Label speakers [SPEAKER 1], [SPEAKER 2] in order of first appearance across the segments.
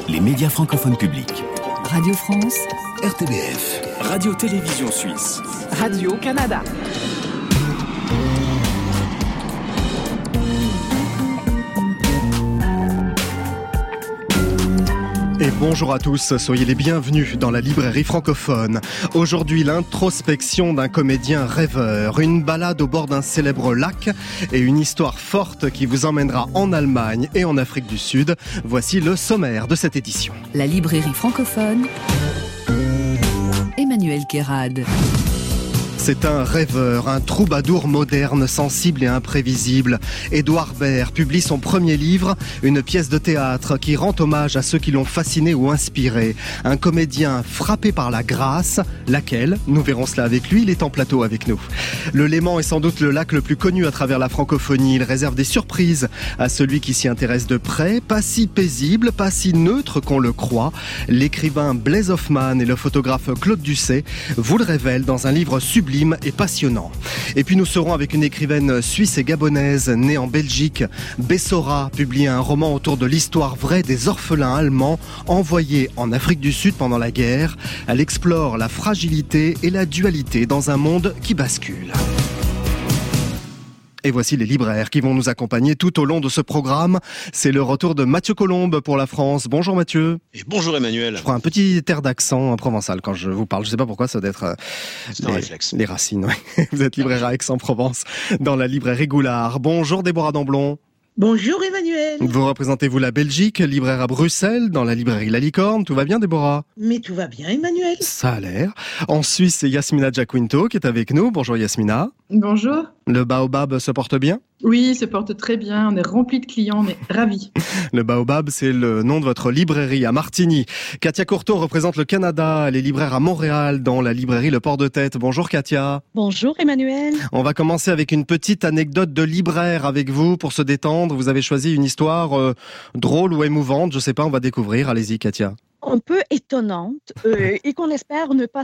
[SPEAKER 1] les médias francophones publics.
[SPEAKER 2] Radio France,
[SPEAKER 1] RTBF, Radio-Télévision Suisse,
[SPEAKER 3] Radio-Canada.
[SPEAKER 4] Et bonjour à tous, soyez les bienvenus dans la librairie francophone. Aujourd'hui, l'introspection d'un comédien rêveur, une balade au bord d'un célèbre lac et une histoire forte qui vous emmènera en Allemagne et en Afrique du Sud. Voici le sommaire de cette édition.
[SPEAKER 2] La librairie francophone, Emmanuel Kérad.
[SPEAKER 4] C'est un rêveur, un troubadour moderne, sensible et imprévisible. Édouard Baird publie son premier livre, une pièce de théâtre qui rend hommage à ceux qui l'ont fasciné ou inspiré. Un comédien frappé par la grâce, laquelle, nous verrons cela avec lui, il est en plateau avec nous. Le Léman est sans doute le lac le plus connu à travers la francophonie. Il réserve des surprises à celui qui s'y intéresse de près, pas si paisible, pas si neutre qu'on le croit. L'écrivain Blaise Hoffmann et le photographe Claude Ducet vous le révèlent dans un livre sublime et passionnant. Et puis nous serons avec une écrivaine suisse et gabonaise née en Belgique. Bessora publie un roman autour de l'histoire vraie des orphelins allemands envoyés en Afrique du Sud pendant la guerre. Elle explore la fragilité et la dualité dans un monde qui bascule. Et voici les libraires qui vont nous accompagner tout au long de ce programme. C'est le retour de Mathieu Colombe pour la France. Bonjour Mathieu.
[SPEAKER 5] Et bonjour Emmanuel.
[SPEAKER 4] Je prends un petit air d'accent provençal quand je vous parle. Je ne sais pas pourquoi, ça doit être
[SPEAKER 5] c'est un réflexe.
[SPEAKER 4] Les racines. Ouais. Vous êtes libraire à Aix-en-Provence, dans la librairie Goulard. Bonjour Déborah Damblon.
[SPEAKER 6] Bonjour Emmanuel.
[SPEAKER 4] Vous représentez-vous la Belgique, libraire à Bruxelles, dans la librairie La Licorne. Tout va bien Déborah?
[SPEAKER 6] Mais tout va bien Emmanuel.
[SPEAKER 4] Ça a l'air. En Suisse, c'est Yasmina Giaquinto qui est avec nous. Bonjour Yasmina.
[SPEAKER 7] Bonjour.
[SPEAKER 4] Le Baobab se porte bien?
[SPEAKER 7] Oui, il se porte très bien. On est rempli de clients, on est ravis.
[SPEAKER 4] Le Baobab, c'est le nom de votre librairie à Martigny. Katia Courteau représente le Canada. Elle est libraire à Montréal, dans la librairie Le Port de Tête. Bonjour Katia.
[SPEAKER 8] Bonjour Emmanuel.
[SPEAKER 4] On va commencer avec une petite anecdote de libraire avec vous pour se détendre. Vous avez choisi une histoire drôle ou émouvante, je sais pas, on va découvrir. Allez-y Katia.
[SPEAKER 8] Un peu étonnante et qu'on espère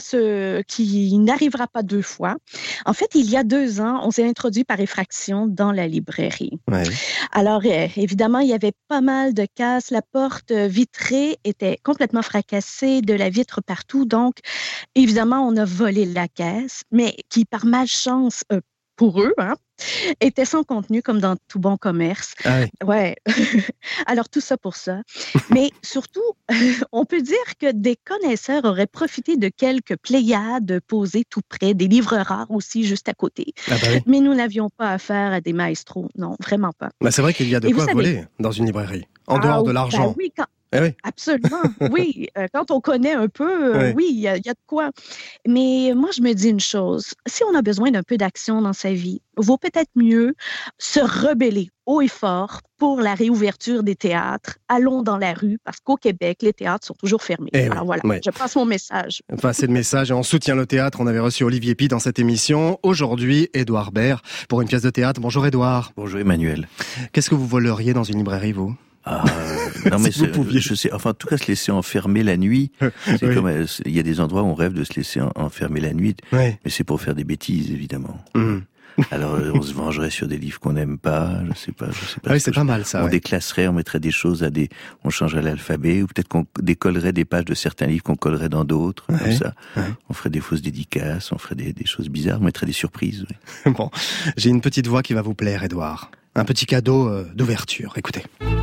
[SPEAKER 8] qui n'arrivera pas deux fois. En fait, il y a 2 ans, on s'est introduit par effraction dans la librairie.
[SPEAKER 4] Ouais.
[SPEAKER 8] Alors, évidemment, il y avait pas mal de casses. La porte vitrée était complètement fracassée, de la vitre partout. Donc, évidemment, on a volé la caisse, mais qui, par malchance, pour eux, était sans contenu comme dans tout bon commerce.
[SPEAKER 4] Ah oui.
[SPEAKER 8] Ouais. Alors tout ça pour ça. Mais surtout, on peut dire que des connaisseurs auraient profité de quelques pléiades posées tout près, des livres rares aussi juste à côté.
[SPEAKER 4] Ah bah oui.
[SPEAKER 8] Mais nous n'avions pas affaire à des maestros. Non, vraiment pas.
[SPEAKER 4] Bah c'est vrai qu'il y a de
[SPEAKER 8] Et
[SPEAKER 4] quoi
[SPEAKER 8] vous savez,
[SPEAKER 4] voler dans une librairie, en dehors de l'argent.
[SPEAKER 8] Ben oui,
[SPEAKER 4] Eh oui.
[SPEAKER 8] absolument, oui. Quand on connaît un peu, oui, il y a de quoi. Mais moi, je me dis une chose. Si on a besoin d'un peu d'action dans sa vie, vaut peut-être mieux se rebeller haut et fort pour la réouverture des théâtres. Allons dans la rue, parce qu'au Québec, les théâtres sont toujours fermés. Alors voilà, je passe mon message.
[SPEAKER 4] Enfin, c'est le message et on soutient le théâtre. On avait reçu Olivier Pi dans cette émission. Aujourd'hui, Édouard Baird pour une pièce de théâtre. Bonjour Édouard.
[SPEAKER 5] Bonjour Emmanuel.
[SPEAKER 4] Qu'est-ce que vous voleriez dans une librairie, vous?
[SPEAKER 5] Non mais
[SPEAKER 4] Si vous pouviez.
[SPEAKER 5] je sais, enfin en tout cas se laisser enfermer la nuit, c'est
[SPEAKER 4] Oui.
[SPEAKER 5] comme il y a des endroits où on rêve de se laisser enfermer la nuit,
[SPEAKER 4] Oui.
[SPEAKER 5] mais c'est pour faire des bêtises évidemment.
[SPEAKER 4] Mmh.
[SPEAKER 5] Alors on se vengerait sur des livres qu'on n'aime pas, je sais pas.
[SPEAKER 4] Ah oui, c'est pas mal ça.
[SPEAKER 5] On
[SPEAKER 4] Ouais.
[SPEAKER 5] déclasserait, on mettrait des choses on changerait l'alphabet, ou peut-être qu'on décollerait des pages de certains livres qu'on collerait dans d'autres, comme ça.
[SPEAKER 4] Ouais.
[SPEAKER 5] On ferait des fausses dédicaces, on ferait des choses bizarres, on mettrait des surprises. Oui.
[SPEAKER 4] Bon, j'ai une petite voix qui va vous plaire, Édouard. Un petit cadeau d'ouverture. Écoutez.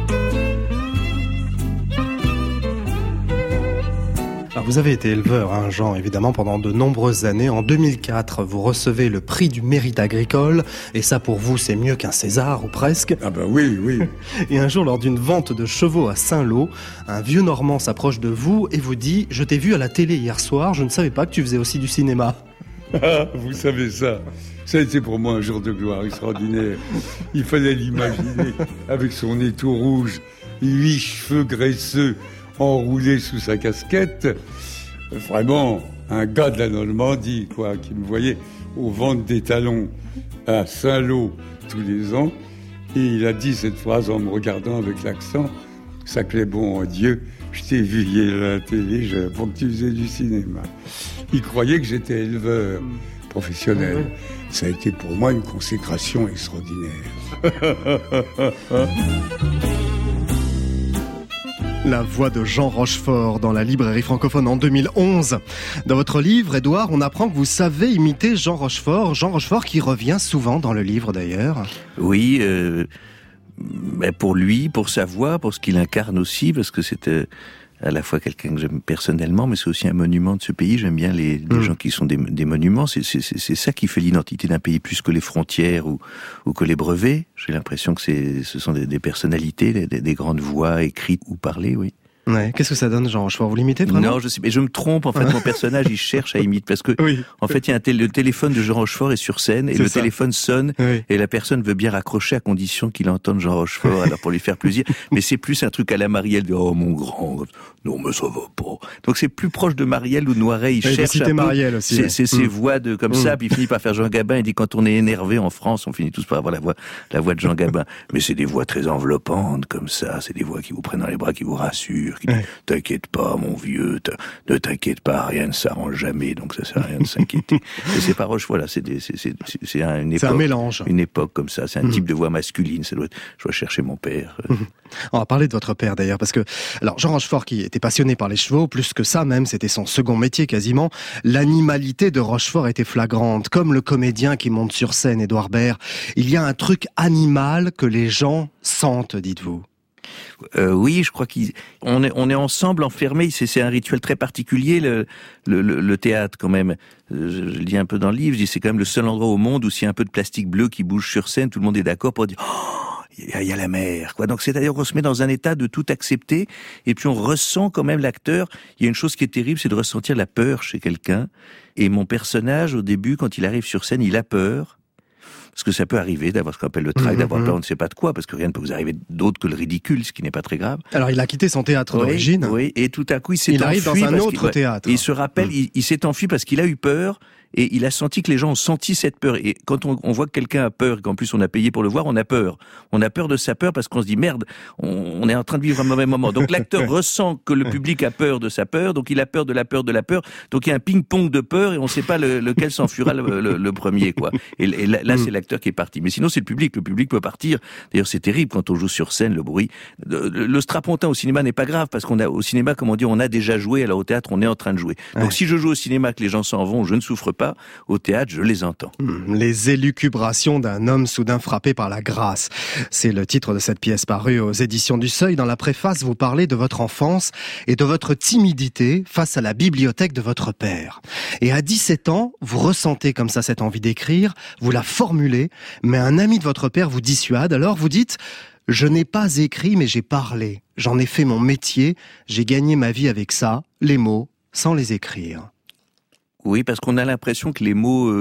[SPEAKER 4] Alors vous avez été éleveur, Jean, évidemment, pendant de nombreuses années. En 2004, vous recevez le prix du mérite agricole. Et ça, pour vous, c'est mieux qu'un César, ou presque.
[SPEAKER 9] Ah ben oui.
[SPEAKER 4] Et un jour, lors d'une vente de chevaux à Saint-Lô, un vieux Normand s'approche de vous et vous dit « Je t'ai vu à la télé hier soir, je ne savais pas que tu faisais aussi du cinéma. »
[SPEAKER 9] Ah, vous savez ça. Ça a été pour moi un jour de gloire extraordinaire. Il fallait l'imaginer avec son nez tout rouge, 8 cheveux graisseux enroulés sous sa casquette. Vraiment, un gars de la Normandie, quoi, qui me voyait aux ventes des talons à Saint-Lô tous les ans. Et il a dit cette phrase en me regardant avec l'accent. Ça plaît bon à Dieu. Je t'ai vu hier à la télé pour que tu faisais du cinéma. Il croyait que j'étais éleveur professionnel. Ça a été pour moi une consécration extraordinaire.
[SPEAKER 4] La voix de Jean Rochefort dans la librairie francophone en 2011. Dans votre livre, Édouard, on apprend que vous savez imiter Jean Rochefort qui revient souvent dans le livre d'ailleurs.
[SPEAKER 5] Oui, pour lui, pour sa voix, pour ce qu'il incarne aussi, parce que c'est à la fois quelqu'un que j'aime personnellement, mais c'est aussi un monument de ce pays. J'aime bien les gens qui sont des monuments. C'est ça qui fait l'identité d'un pays, plus que les frontières ou que les brevets. J'ai l'impression que ce sont des personnalités, des grandes voix écrites ou parlées, oui.
[SPEAKER 4] Ouais. Qu'est-ce que ça donne, Jean Rochefort? Vous l'imitez vraiment?
[SPEAKER 5] Non, je sais, mais je me trompe. En fait, mon personnage, il cherche à imiter parce que, en fait, il y a le téléphone de Jean Rochefort est sur scène et téléphone sonne et la personne veut bien raccrocher à condition qu'il entende Jean Rochefort, alors pour lui faire plaisir. Mais c'est plus un truc à la Marielle de oh mon grand, non mais ça va pas. Donc c'est plus proche de Marielle ou de Noiret. Il cherche un peu.
[SPEAKER 4] Marielle aussi.
[SPEAKER 5] C'est ses voix de comme ça. Puis il finit par faire Jean Gabin. Il dit quand on est énervé en France, on finit tous par avoir la voix de Jean Gabin. Mais c'est des voix très enveloppantes comme ça. C'est des voix qui vous prennent dans les bras, qui vous rassurent. Qui t'inquiète pas, mon vieux, ne t'inquiète pas, rien ne s'arrange jamais, donc ça sert à rien de s'inquiéter. Et c'est pas Roche, voilà, c'est une époque.
[SPEAKER 4] C'est un mélange.
[SPEAKER 5] Une époque comme ça, c'est un type de voix masculine, je dois chercher mon père.
[SPEAKER 4] On va parler de votre père d'ailleurs, parce que, alors, Jean Rochefort qui était passionné par les chevaux, plus que ça même, c'était son second métier quasiment, l'animalité de Rochefort était flagrante, comme le comédien qui monte sur scène, Édouard Baird. Il y a un truc animal que les gens sentent, dites-vous.
[SPEAKER 5] Oui, je crois qu'on est ensemble, enfermés. C'est un rituel très particulier, le théâtre quand même. Je le dis un peu dans le livre, je dis c'est quand même le seul endroit au monde où s'il y a un peu de plastique bleu qui bouge sur scène, tout le monde est d'accord pour dire il y a la mer, quoi. Donc c'est-à-dire qu'on se met dans un état de tout accepter, et puis on ressent quand même l'acteur. Il y a une chose qui est terrible, c'est de ressentir la peur chez quelqu'un. Et mon personnage, au début, quand il arrive sur scène, il a peur. Parce que ça peut arriver d'avoir ce qu'on appelle le trac, d'avoir peur, on ne sait pas de quoi, parce que rien ne peut vous arriver d'autre que le ridicule, ce qui n'est pas très grave.
[SPEAKER 4] Alors il a quitté son théâtre d'origine.
[SPEAKER 5] Oui, et tout à coup il s'est enfui.
[SPEAKER 4] Il arrive dans un autre théâtre.
[SPEAKER 5] Et il se rappelle, il s'est enfui parce qu'il a eu peur, et il a senti que les gens ont senti cette peur. Et quand on voit que quelqu'un a peur, et qu'en plus on a payé pour le voir, on a peur. On a peur de sa peur parce qu'on se dit merde, on est en train de vivre un mauvais moment. Donc l'acteur ressent que le public a peur de sa peur, donc il a peur de la peur de la peur. Donc il y a un ping-pong de peur et on ne sait pas lequel s'enfuira le premier, quoi. Et là c'est l'acteur qui est parti. Mais sinon c'est le public. Le public peut partir. D'ailleurs c'est terrible quand on joue sur scène, le bruit. Le strapontin au cinéma n'est pas grave parce au cinéma, comme on dit, on a déjà joué. Alors au théâtre, on est en train de jouer. Donc si je joue au cinéma, que les gens s'en vont, je ne souffre pas. Au théâtre, je les entends.
[SPEAKER 4] Les élucubrations d'un homme soudain frappé par la grâce. C'est le titre de cette pièce parue aux éditions du Seuil. Dans la préface, vous parlez de votre enfance et de votre timidité face à la bibliothèque de votre père. Et à 17 ans, vous ressentez comme ça cette envie d'écrire, vous la formulez, mais un ami de votre père vous dissuade. Alors vous dites « Je n'ai pas écrit, mais j'ai parlé. J'en ai fait mon métier. J'ai gagné ma vie avec ça, les mots, sans les écrire. »
[SPEAKER 5] Oui, parce qu'on a l'impression que les mots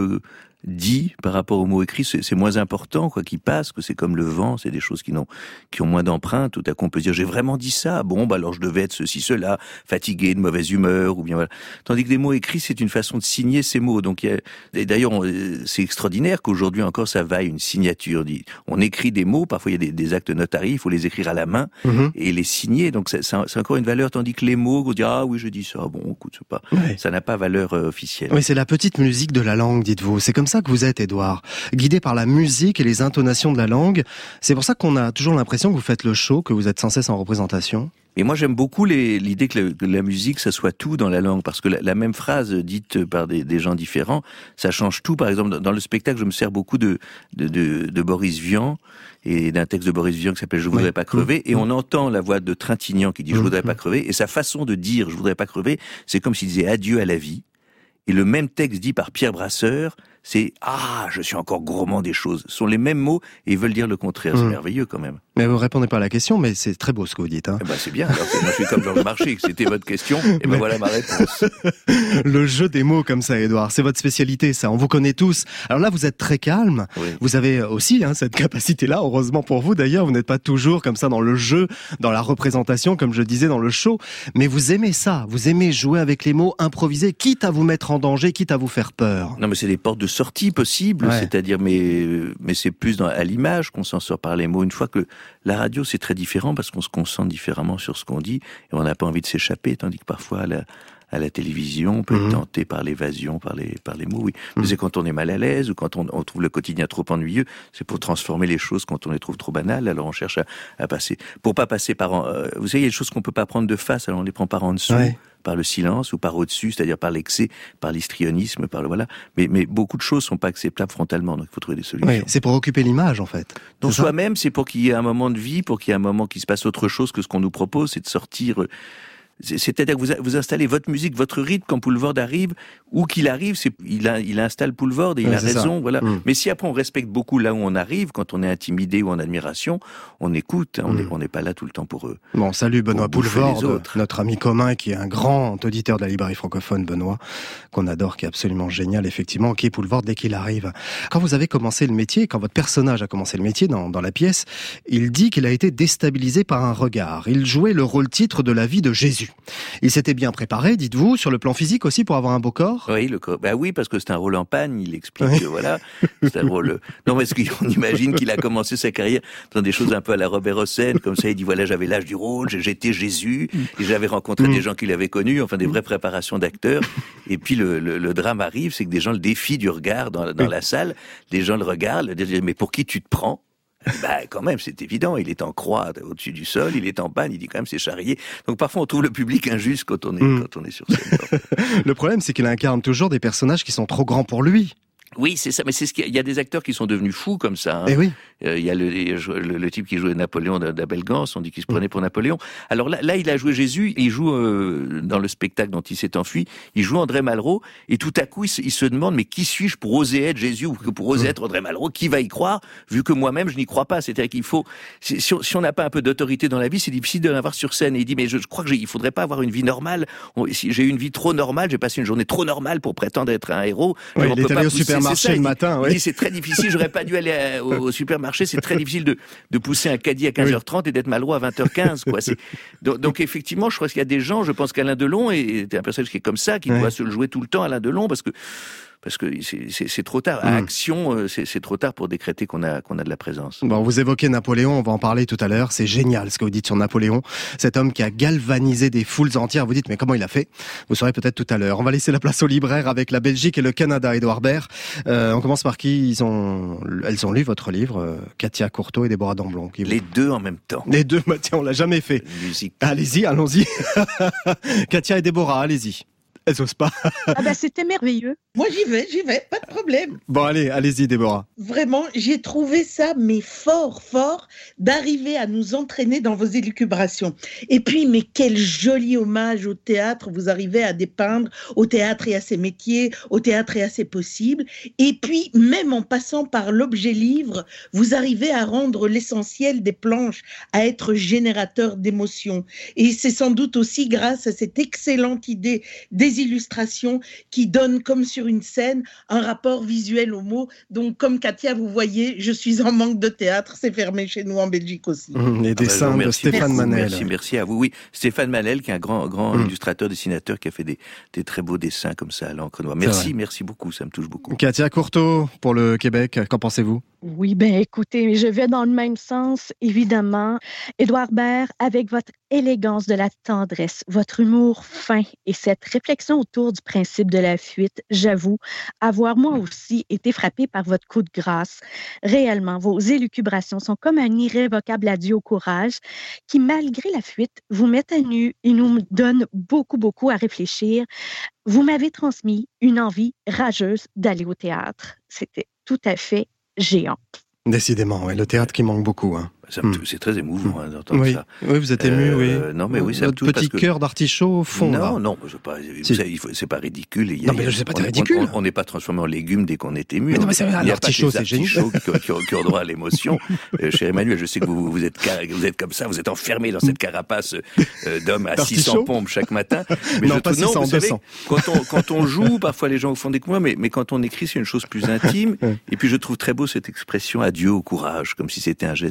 [SPEAKER 5] dits par rapport aux mots écrits, c'est moins important, quoi, qui passent, que c'est comme le vent, c'est des choses qui ont moins d'empreinte. Tout à coup, on peut se dire, j'ai vraiment dit ça. Bon, alors je devais être ceci, cela, fatigué, de mauvaise humeur, ou bien voilà. Tandis que des mots écrits, c'est une façon de signer ces mots. Donc, et d'ailleurs, c'est extraordinaire qu'aujourd'hui encore, ça vaille une signature. On écrit des mots, parfois il y a des actes notariés, il faut les écrire à la main et les signer. Donc, c'est encore une valeur, tandis que les mots, on dit, ah oui, je dis ça, bon, écoute, c'est pas, ça n'a pas valeur officielle.
[SPEAKER 4] Oui, c'est la petite musique de la langue, dites-vous. C'est comme ça que vous êtes, Édouard, guidé par la musique et les intonations de la langue. C'est pour ça qu'on a toujours l'impression que vous faites le show, que vous êtes sans cesse en représentation.
[SPEAKER 5] Et moi, j'aime beaucoup l'idée que la musique, ça soit tout dans la langue, parce que la même phrase dite par des gens différents, ça change tout. Par exemple, dans le spectacle, je me sers beaucoup de Boris Vian et d'un texte de Boris Vian qui s'appelle « Je voudrais pas crever », et on entend la voix de Trintignant qui dit « Je voudrais pas crever », et sa façon de dire « Je voudrais pas crever », c'est comme s'il disait « Adieu à la vie ». Et le même texte dit par Pierre Brasseur, c'est « Ah, je suis encore gourmand des choses ». Ce sont les mêmes mots et ils veulent dire le contraire. C'est merveilleux quand même.
[SPEAKER 4] Mais vous répondez pas à la question, mais c'est très beau ce que vous dites. Hein.
[SPEAKER 5] Eh ben c'est bien. Alors, moi, je suis comme Georges Marchais, c'était votre question. Et ben voilà ma réponse.
[SPEAKER 4] Le jeu des mots comme ça, Édouard, c'est votre spécialité, ça. On vous connaît tous. Alors là, vous êtes très calme. Oui. Vous avez aussi cette capacité-là. Heureusement pour vous, d'ailleurs, vous n'êtes pas toujours comme ça dans le jeu, dans la représentation, comme je disais dans le show. Mais vous aimez ça. Vous aimez jouer avec les mots, improviser, quitte à vous mettre en danger, quitte à vous faire peur.
[SPEAKER 5] Non, mais c'est des portes de sortie possibles. Ouais. C'est-à-dire, mais c'est plus à l'image qu'on s'en sort par les mots. Une fois que la radio, c'est très différent parce qu'on se concentre différemment sur ce qu'on dit et on n'a pas envie de s'échapper, tandis que parfois à à la télévision, on peut être tenté par l'évasion, par les mots, oui. Mais c'est quand on est mal à l'aise ou quand on trouve le quotidien trop ennuyeux, c'est pour transformer les choses quand on les trouve trop banales, alors on cherche à passer. Pour pas passer par vous savez, il y a des choses qu'on peut pas prendre de face, alors on les prend par en dessous. Ouais. Par le silence ou par au-dessus, c'est-à-dire par l'excès, par l'histrionisme, par le voilà. Mais beaucoup de choses sont pas acceptables frontalement, donc il faut trouver des solutions.
[SPEAKER 4] Oui, c'est pour occuper l'image, en fait.
[SPEAKER 5] Donc soi-même, c'est pour qu'il y ait un moment de vie, pour qu'il y ait un moment qui se passe autre chose que ce qu'on nous propose, c'est de sortir. C'est-à-dire que vous installez votre musique, votre rythme quand Poulvord arrive, où qu'il arrive, il installe Poulvord et il a raison, voilà. Mais si après on respecte beaucoup là où on arrive, quand on est intimidé ou en admiration, on écoute, on n'est pas là tout le temps pour eux.
[SPEAKER 4] Bon, salut Benoît Poulvord, notre ami commun qui est un grand auditeur de la librairie francophone, Benoît, qu'on adore, qui est absolument génial, effectivement, qui est Poulvord dès qu'il arrive. Quand vous avez commencé le métier, quand votre personnage a commencé le métier dans la pièce, il dit qu'il a été déstabilisé par un regard. Il jouait le rôle titre de la vie de Jésus. Il s'était bien préparé, dites-vous, sur le plan physique aussi, pour avoir un beau corps.
[SPEAKER 5] Oui, oui, parce que c'est un rôle en panne. Il explique que voilà, c'est un rôle. Non, parce qu'on imagine qu'il a commencé sa carrière dans des choses un peu à la Robert Hossein, comme ça. Il dit voilà, j'avais l'âge du rôle, j'étais Jésus, et j'avais rencontré des gens qui l'avaient connu, enfin des vraies préparations d'acteurs. Et puis le drame arrive, c'est que des gens le défient du regard dans la salle. Les gens le regardent, le disent mais pour qui tu te prends? Quand même, c'est évident, il est en croix au-dessus du sol, il est en panne, il dit quand même c'est charrié. Donc parfois on trouve le public injuste quand on est sur scène.
[SPEAKER 4] Le problème, c'est qu'il incarne toujours des personnages qui sont trop grands pour lui.
[SPEAKER 5] Oui, c'est ça, mais c'est il y a des acteurs qui sont devenus fous comme ça. Hein.
[SPEAKER 4] Et oui.
[SPEAKER 5] Il y a le type qui jouait Napoléon d'Abel Gance, on dit qu'il se prenait pour Napoléon. Alors là, il a joué Jésus, il joue dans le spectacle dont il s'est enfui, il joue André Malraux, et tout à coup, il se demande, mais qui suis-je pour oser être Jésus ou pour oser être André Malraux? Qui va y croire, vu que moi-même, je n'y crois pas? C'est-à-dire qu'il faut, si on n'a pas un peu d'autorité dans la vie, c'est difficile de l'avoir sur scène. Et il dit, mais je crois qu'il faudrait pas avoir une vie normale. Si j'ai eu une vie trop normale, j'ai passé une journée trop normale pour prétendre être un héros.
[SPEAKER 4] Oui, il est allé au supermarché le matin.
[SPEAKER 5] Il dit, c'est très difficile, j'aurais pas dû aller au supermarché, c'est très difficile de pousser un caddie à 15h30 et d'être Malraux à 20h15, quoi. Donc effectivement, je crois qu'il y a des gens, je pense qu'Alain Delon est un personnage qui est comme ça, qui doit se le jouer tout le temps, Alain Delon, parce que c'est trop tard. À Action, c'est trop tard pour décréter qu'on a de la présence.
[SPEAKER 4] Bon, vous évoquez Napoléon, on va en parler tout à l'heure. C'est génial ce que vous dites sur Napoléon. Cet homme qui a galvanisé des foules entières. Vous dites, mais comment il a fait? Vous saurez peut-être tout à l'heure. On va laisser la place aux libraires avec la Belgique et le Canada, Édouard Baird. On commence par qui? Elles ont lu votre livre, Katia Courteau et Déborah Damblon.
[SPEAKER 5] Les deux en même temps.
[SPEAKER 4] Les deux, tiens, on l'a jamais fait.
[SPEAKER 5] Musique.
[SPEAKER 4] Allez-y, allons-y. Katia et Déborah, allez-y. Elles osent pas.
[SPEAKER 8] C'était merveilleux.
[SPEAKER 6] Moi, j'y vais, pas de problème.
[SPEAKER 4] Bon, allez-y, Déborah.
[SPEAKER 6] Vraiment, j'ai trouvé ça, mais fort, d'arriver à nous entraîner dans vos élucubrations. Et puis, mais quel joli hommage au théâtre vous arrivez à dépeindre, au théâtre et à ses métiers, au théâtre et à ses possibles. Et puis, même en passant par l'objet livre, vous arrivez à rendre l'essentiel des planches, à être générateur d'émotions. Et c'est sans doute aussi grâce à cette excellente idée des illustrations qui donnent comme sur une scène un rapport visuel aux mots. Donc comme Katia, vous voyez, je suis en manque de théâtre, c'est fermé chez nous en Belgique aussi.
[SPEAKER 4] Les dessins de Stéphane Manel.
[SPEAKER 5] Merci à vous. Oui, Stéphane Manel qui est un grand illustrateur, dessinateur qui a fait des très beaux dessins comme ça à l'encre noire. Merci beaucoup, ça me touche beaucoup.
[SPEAKER 4] Katia Courteau pour le Québec, qu'en pensez-vous?
[SPEAKER 8] Oui, écoutez, je vais dans le même sens, évidemment. Édouard Baird, avec votre élégance de la tendresse, votre humour fin et cette réflexion autour du principe de la fuite, j'avoue avoir moi aussi été frappée par votre coup de grâce. Réellement, vos élucubrations sont comme un irrévocable adieu au courage qui, malgré la fuite, vous met à nu et nous donne beaucoup à réfléchir. Vous m'avez transmis une envie rageuse d'aller au théâtre. C'était tout à fait géant.
[SPEAKER 4] Décidément, le théâtre qui manque beaucoup.
[SPEAKER 5] C'est très émouvant d'entendre ça.
[SPEAKER 4] Oui, vous êtes ému, oui.
[SPEAKER 5] Non, mais oui, ça me touche.
[SPEAKER 4] Votre petit cœur d'artichaut au fond.
[SPEAKER 5] Non, c'est pas ridicule.
[SPEAKER 4] Non, mais je sais pas, c'est ridicule.
[SPEAKER 5] On n'est pas transformé en légumes dès qu'on est ému.
[SPEAKER 4] Mais non, mais c'est un artichaut, c'est génial.
[SPEAKER 5] Il y a pas des artichauts qui ont droit à l'émotion. Cher Emmanuel, je sais que vous êtes comme ça, vous êtes enfermé dans cette carapace d'homme à 600 pompes chaque matin. Mais
[SPEAKER 4] non, pas 600, 200.
[SPEAKER 5] Quand on joue, parfois les gens au fond des couloirs, mais quand on écrit, c'est une chose plus intime. Et puis je trouve très beau cette expression adieu au courage, comme si c'était un geste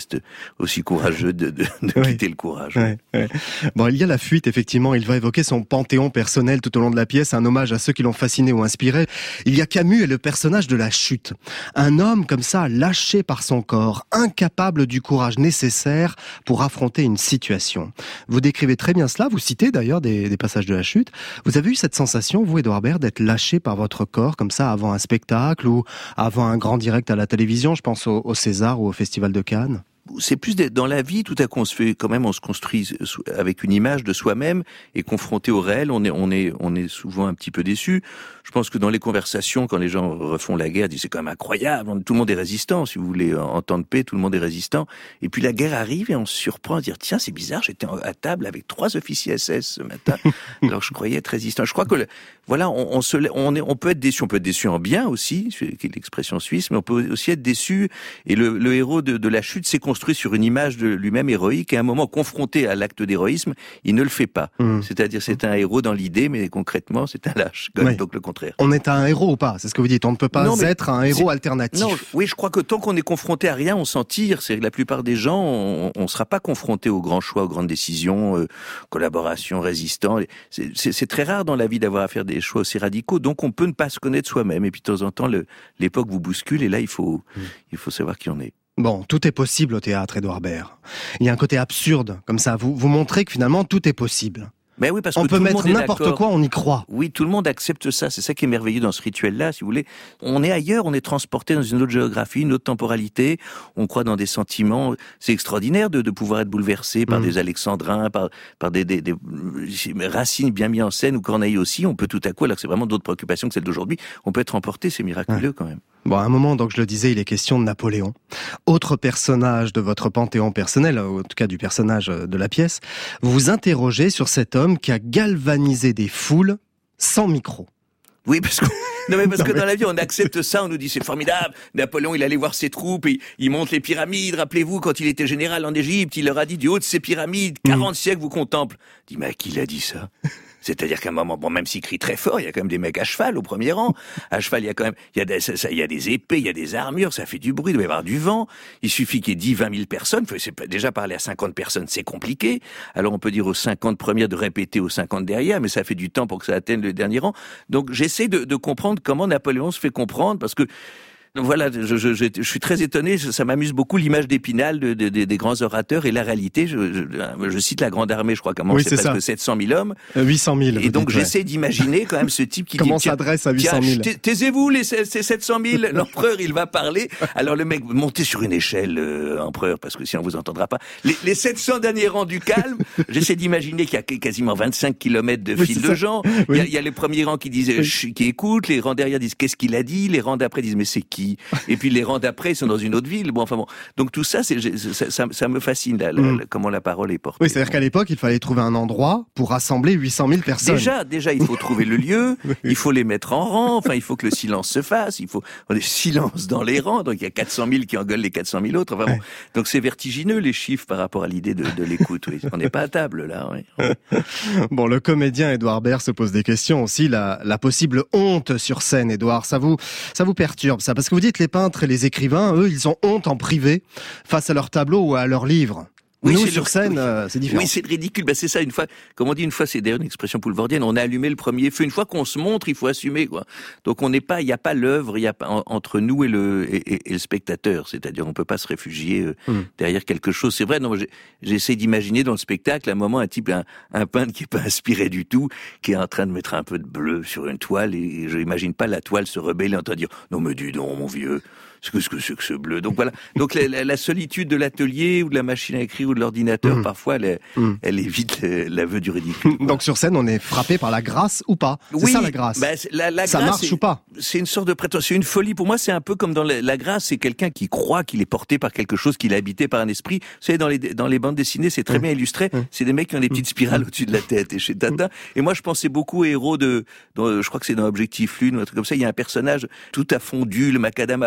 [SPEAKER 5] aussi courageux de quitter le courage.
[SPEAKER 4] Ouais. Bon, il y a la fuite, effectivement. Il va évoquer son panthéon personnel tout au long de la pièce, un hommage à ceux qui l'ont fasciné ou inspiré. Il y a Camus et le personnage de la chute. Un homme comme ça, lâché par son corps, incapable du courage nécessaire pour affronter une situation. Vous décrivez très bien cela, vous citez d'ailleurs des passages de la chute. Vous avez eu cette sensation, vous, Édouard Baird, d'être lâché par votre corps comme ça avant un spectacle ou avant un grand direct à la télévision, je pense au César ou au Festival de Cannes?
[SPEAKER 5] C'est plus dans la vie, tout à coup on se construit avec une image de soi-même et confronté au réel, on est souvent un petit peu déçu. Je pense que dans les conversations, quand les gens refont la guerre, disent c'est quand même incroyable, tout le monde est résistant, si vous voulez, en temps de paix, tout le monde est résistant. Et puis la guerre arrive et on se surprend à dire tiens c'est bizarre, j'étais à table avec 3 officiers SS ce matin, alors je croyais être résistant. Je crois que voilà, on peut être déçu en bien aussi, qui est l'expression suisse, mais on peut aussi être déçu. Et le héros de la chute s'est construit sur une image de lui-même héroïque, et à un moment confronté à l'acte d'héroïsme, il ne le fait pas. C'est-à-dire c'est un héros dans l'idée, mais concrètement c'est un lâche, donc le contraire.
[SPEAKER 4] On est un héros ou pas? C'est ce que vous dites, on ne peut pas être un héros alternatif.
[SPEAKER 5] Non, oui, je crois que tant qu'on est confronté à rien, on s'en tire. C'est que la plupart des gens, on sera pas confronté aux grands choix, aux grandes décisions, collaboration, résistant. C'est très rare dans la vie d'avoir à faire des choix aussi radicaux, donc on peut ne pas se connaître soi-même, et puis de temps en temps l'époque vous bouscule, et là il faut savoir qui on est.
[SPEAKER 4] Bon, tout est possible au théâtre, Édouard Baird. Il y a un côté absurde, comme ça, vous montrez que finalement tout est possible.
[SPEAKER 5] Mais oui, parce
[SPEAKER 4] on
[SPEAKER 5] que
[SPEAKER 4] peut
[SPEAKER 5] tout
[SPEAKER 4] mettre
[SPEAKER 5] le monde
[SPEAKER 4] n'importe quoi, on y croit.
[SPEAKER 5] Oui, tout le monde accepte ça. C'est ça qui est merveilleux dans ce rituel-là, si vous voulez. On est ailleurs, on est transporté dans une autre géographie, une autre temporalité. On croit dans des sentiments. C'est extraordinaire de pouvoir être bouleversé par des alexandrins, par des Racine bien mis en scène, ou Corneille aussi. On peut tout à coup, alors que c'est vraiment d'autres préoccupations que celles d'aujourd'hui, on peut être emporté. C'est miraculeux quand même.
[SPEAKER 4] Bon, à un moment, donc je le disais, il est question de Napoléon. Autre personnage de votre panthéon personnel, en tout cas du personnage de la pièce. Vous vous interrogez sur cet homme qui a galvanisé des foules sans micro.
[SPEAKER 5] Oui, parce que dans la vie, on accepte ça, on nous dit c'est formidable. Napoléon, il allait voir ses troupes, il monte les pyramides. Rappelez-vous, quand il était général en Égypte, il leur a dit du haut de ces pyramides, 40 siècles vous contemplent. Je dis, mais à qui il a dit ça? C'est-à-dire qu'à un moment, bon, même s'il crie très fort, il y a quand même des mecs à cheval au premier rang. À cheval, il y a quand même, il y a des épées, il y a des armures, ça fait du bruit, il doit y avoir du vent. Il suffit qu'il y ait 10, 20 000 personnes. Déjà parler à 50 personnes, c'est compliqué. Alors on peut dire aux 50 premières de répéter aux 50 derrière, mais ça fait du temps pour que ça atteigne le dernier rang. Donc j'essaie de comprendre comment Napoléon se fait comprendre, parce que voilà, je suis très étonné, ça m'amuse beaucoup l'image d'Épinal des grands orateurs et la réalité. Je cite la Grande Armée, je crois qu'à un moment c'est presque 700 000 hommes.
[SPEAKER 4] 800 000.
[SPEAKER 5] Et donc j'essaie d'imaginer quand même ce type qui
[SPEAKER 4] comment
[SPEAKER 5] dit...
[SPEAKER 4] Comment s'adresse à 800 000
[SPEAKER 5] taisez-vous, ces 700 000, l'empereur il va parler. Alors le mec, montez sur une échelle, empereur, parce que sinon on vous entendra pas. Les 700 derniers rangs du calme, j'essaie d'imaginer qu'il y a quasiment 25 kilomètres de fil de gens. Oui. Il y a les premiers rangs qui disent, qui écoutent, les rangs derrière disent qu'est-ce qu'il a dit, les rangs d'après disent mais c'est qui? Et puis les rangs d'après, ils sont dans une autre ville. Bon, enfin bon. Donc tout ça, ça me fascine, comment la parole est portée.
[SPEAKER 4] Oui, c'est-à-dire qu'à l'époque, il fallait trouver un endroit pour rassembler 800 000 personnes.
[SPEAKER 5] Déjà, il faut trouver le lieu, il faut les mettre en rang, enfin, il faut que le silence se fasse, il faut des silences dans les rangs, donc il y a 400 000 qui engueulent les 400 000 autres. Enfin bon. Donc c'est vertigineux, les chiffres, par rapport à l'idée de l'écoute. Oui. On n'est pas à table, là. Oui.
[SPEAKER 4] Bon, le comédien Édouard Baird se pose des questions aussi. La possible honte sur scène, Édouard, ça vous perturbe, ça? Parce que vous dites les peintres et les écrivains, eux, ils ont honte en privé face à leurs tableaux ou à leurs livres.
[SPEAKER 5] Oui,
[SPEAKER 4] nous, sur scène, c'est différent.
[SPEAKER 5] Oui, c'est ridicule. C'est ça, une fois, comme on dit, c'est d'ailleurs une expression poulvardienne, on a allumé le premier feu. Une fois qu'on se montre, il faut assumer, quoi. Donc il n'y a pas l'œuvre, il y a pas, entre nous et le spectateur. C'est-à-dire, on peut pas se réfugier derrière quelque chose. C'est vrai, non, j'essaie d'imaginer dans le spectacle, à un moment, un type, un peintre qui est pas inspiré du tout, qui est en train de mettre un peu de bleu sur une toile, et je n'imagine pas la toile se rebeller en train de dire, non, mais dis donc, mon vieux. Ce que c'est que ce bleu. Donc voilà. Donc la solitude de l'atelier ou de la machine à écrire ou de l'ordinateur, parfois, elle évite l'aveu du ridicule.
[SPEAKER 4] Donc sur scène, on est frappé par la grâce ou pas? C'est ça la grâce.
[SPEAKER 5] Bah, la
[SPEAKER 4] ça
[SPEAKER 5] grâce,
[SPEAKER 4] marche ou pas?
[SPEAKER 5] C'est une sorte de prétention, c'est une folie. Pour moi, c'est un peu comme dans la grâce, c'est quelqu'un qui croit qu'il est porté par quelque chose, qu'il est habité par un esprit. Vous savez, dans les bandes dessinées, c'est très bien illustré. C'est des mecs qui ont des petites spirales au-dessus de la tête. Et chez Tintin. Et moi, je pensais beaucoup aux héros je crois que c'est dans Objectif Lune ou un truc comme ça. Il y a un personnage tout a fondu, le macadam a fondu.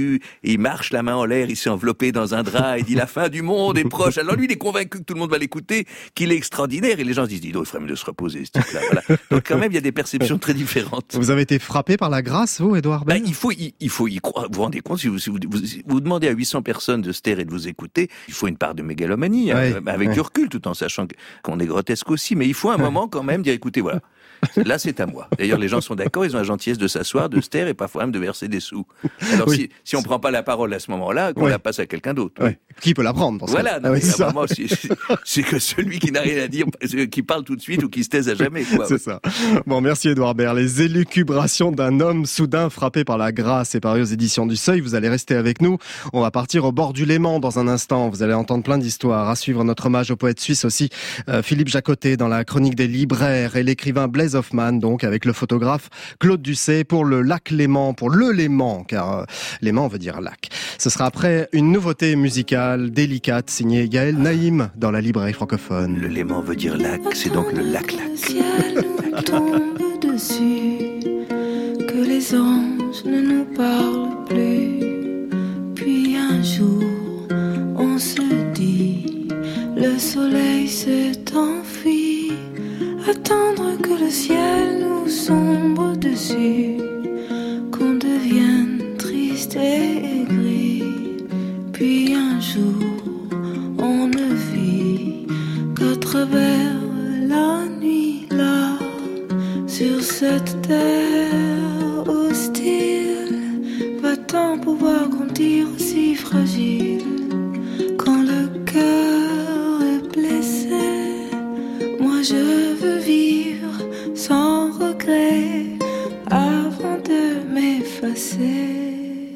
[SPEAKER 5] salut, et il marche la main en l'air, il s'est enveloppé dans un drap, il dit la fin du monde est proche. Alors lui, il est convaincu que tout le monde va l'écouter, qu'il est extraordinaire, et les gens se disent, il ferait mieux de se reposer, ce type-là. Voilà. Donc quand même, il y a des perceptions très différentes.
[SPEAKER 4] Vous avez été frappé par la grâce, vous, Édouard Baird ?
[SPEAKER 5] Il faut y croire. Vous vous rendez compte, si vous demandez à 800 personnes de se taire et de vous écouter, il faut une part de mégalomanie, avec du recul, tout en sachant qu'on est grotesque aussi, mais il faut un moment quand même dire, écoutez, voilà. Là, c'est à moi. D'ailleurs, les gens sont d'accord, ils ont la gentillesse de s'asseoir, de se taire et parfois même de verser des sous. Alors, si on prend pas la parole à ce moment-là, qu'on la passe à quelqu'un d'autre.
[SPEAKER 4] Oui. Qui peut la prendre dans ce
[SPEAKER 5] Voilà.
[SPEAKER 4] cas ?
[SPEAKER 5] Vraiment, c'est que celui qui n'a rien à dire, qui parle tout de suite ou qui se taise à jamais, quoi.
[SPEAKER 4] C'est ça. Bon, merci Édouard Baird. Les élucubrations d'un homme soudain frappé par la grâce est paru aux éditions du Seuil. Vous allez rester avec nous. On va partir au bord du Léman dans un instant. Vous allez entendre plein d'histoires. À suivre notre hommage au poète suisse aussi, Philippe Jacotet, dans la chronique des libraires, et l'écrivain Blaise Hoffmann, donc avec le photographe Claude Ducet pour le lac Léman, pour le Léman, car Léman veut dire lac. Ce sera après une nouveauté musicale délicate signée Yael Naïm dans la librairie francophone.
[SPEAKER 5] Le Léman veut dire lac, c'est donc le lac-lac.
[SPEAKER 3] Le ciel nous tombe dessus, que les anges ne nous parlent plus. Puis un jour, on se dit, le soleil s'est enfui. Attendre que le ciel nous sombre dessus, qu'on devienne triste et gris. Puis un jour, on ne vit qu'à travers la nuit là, sur cette terre hostile. Va-t-on pouvoir grandir aussi fragile quand le cœur est blessé? Moi je veux vivre sans regret avant de m'effacer.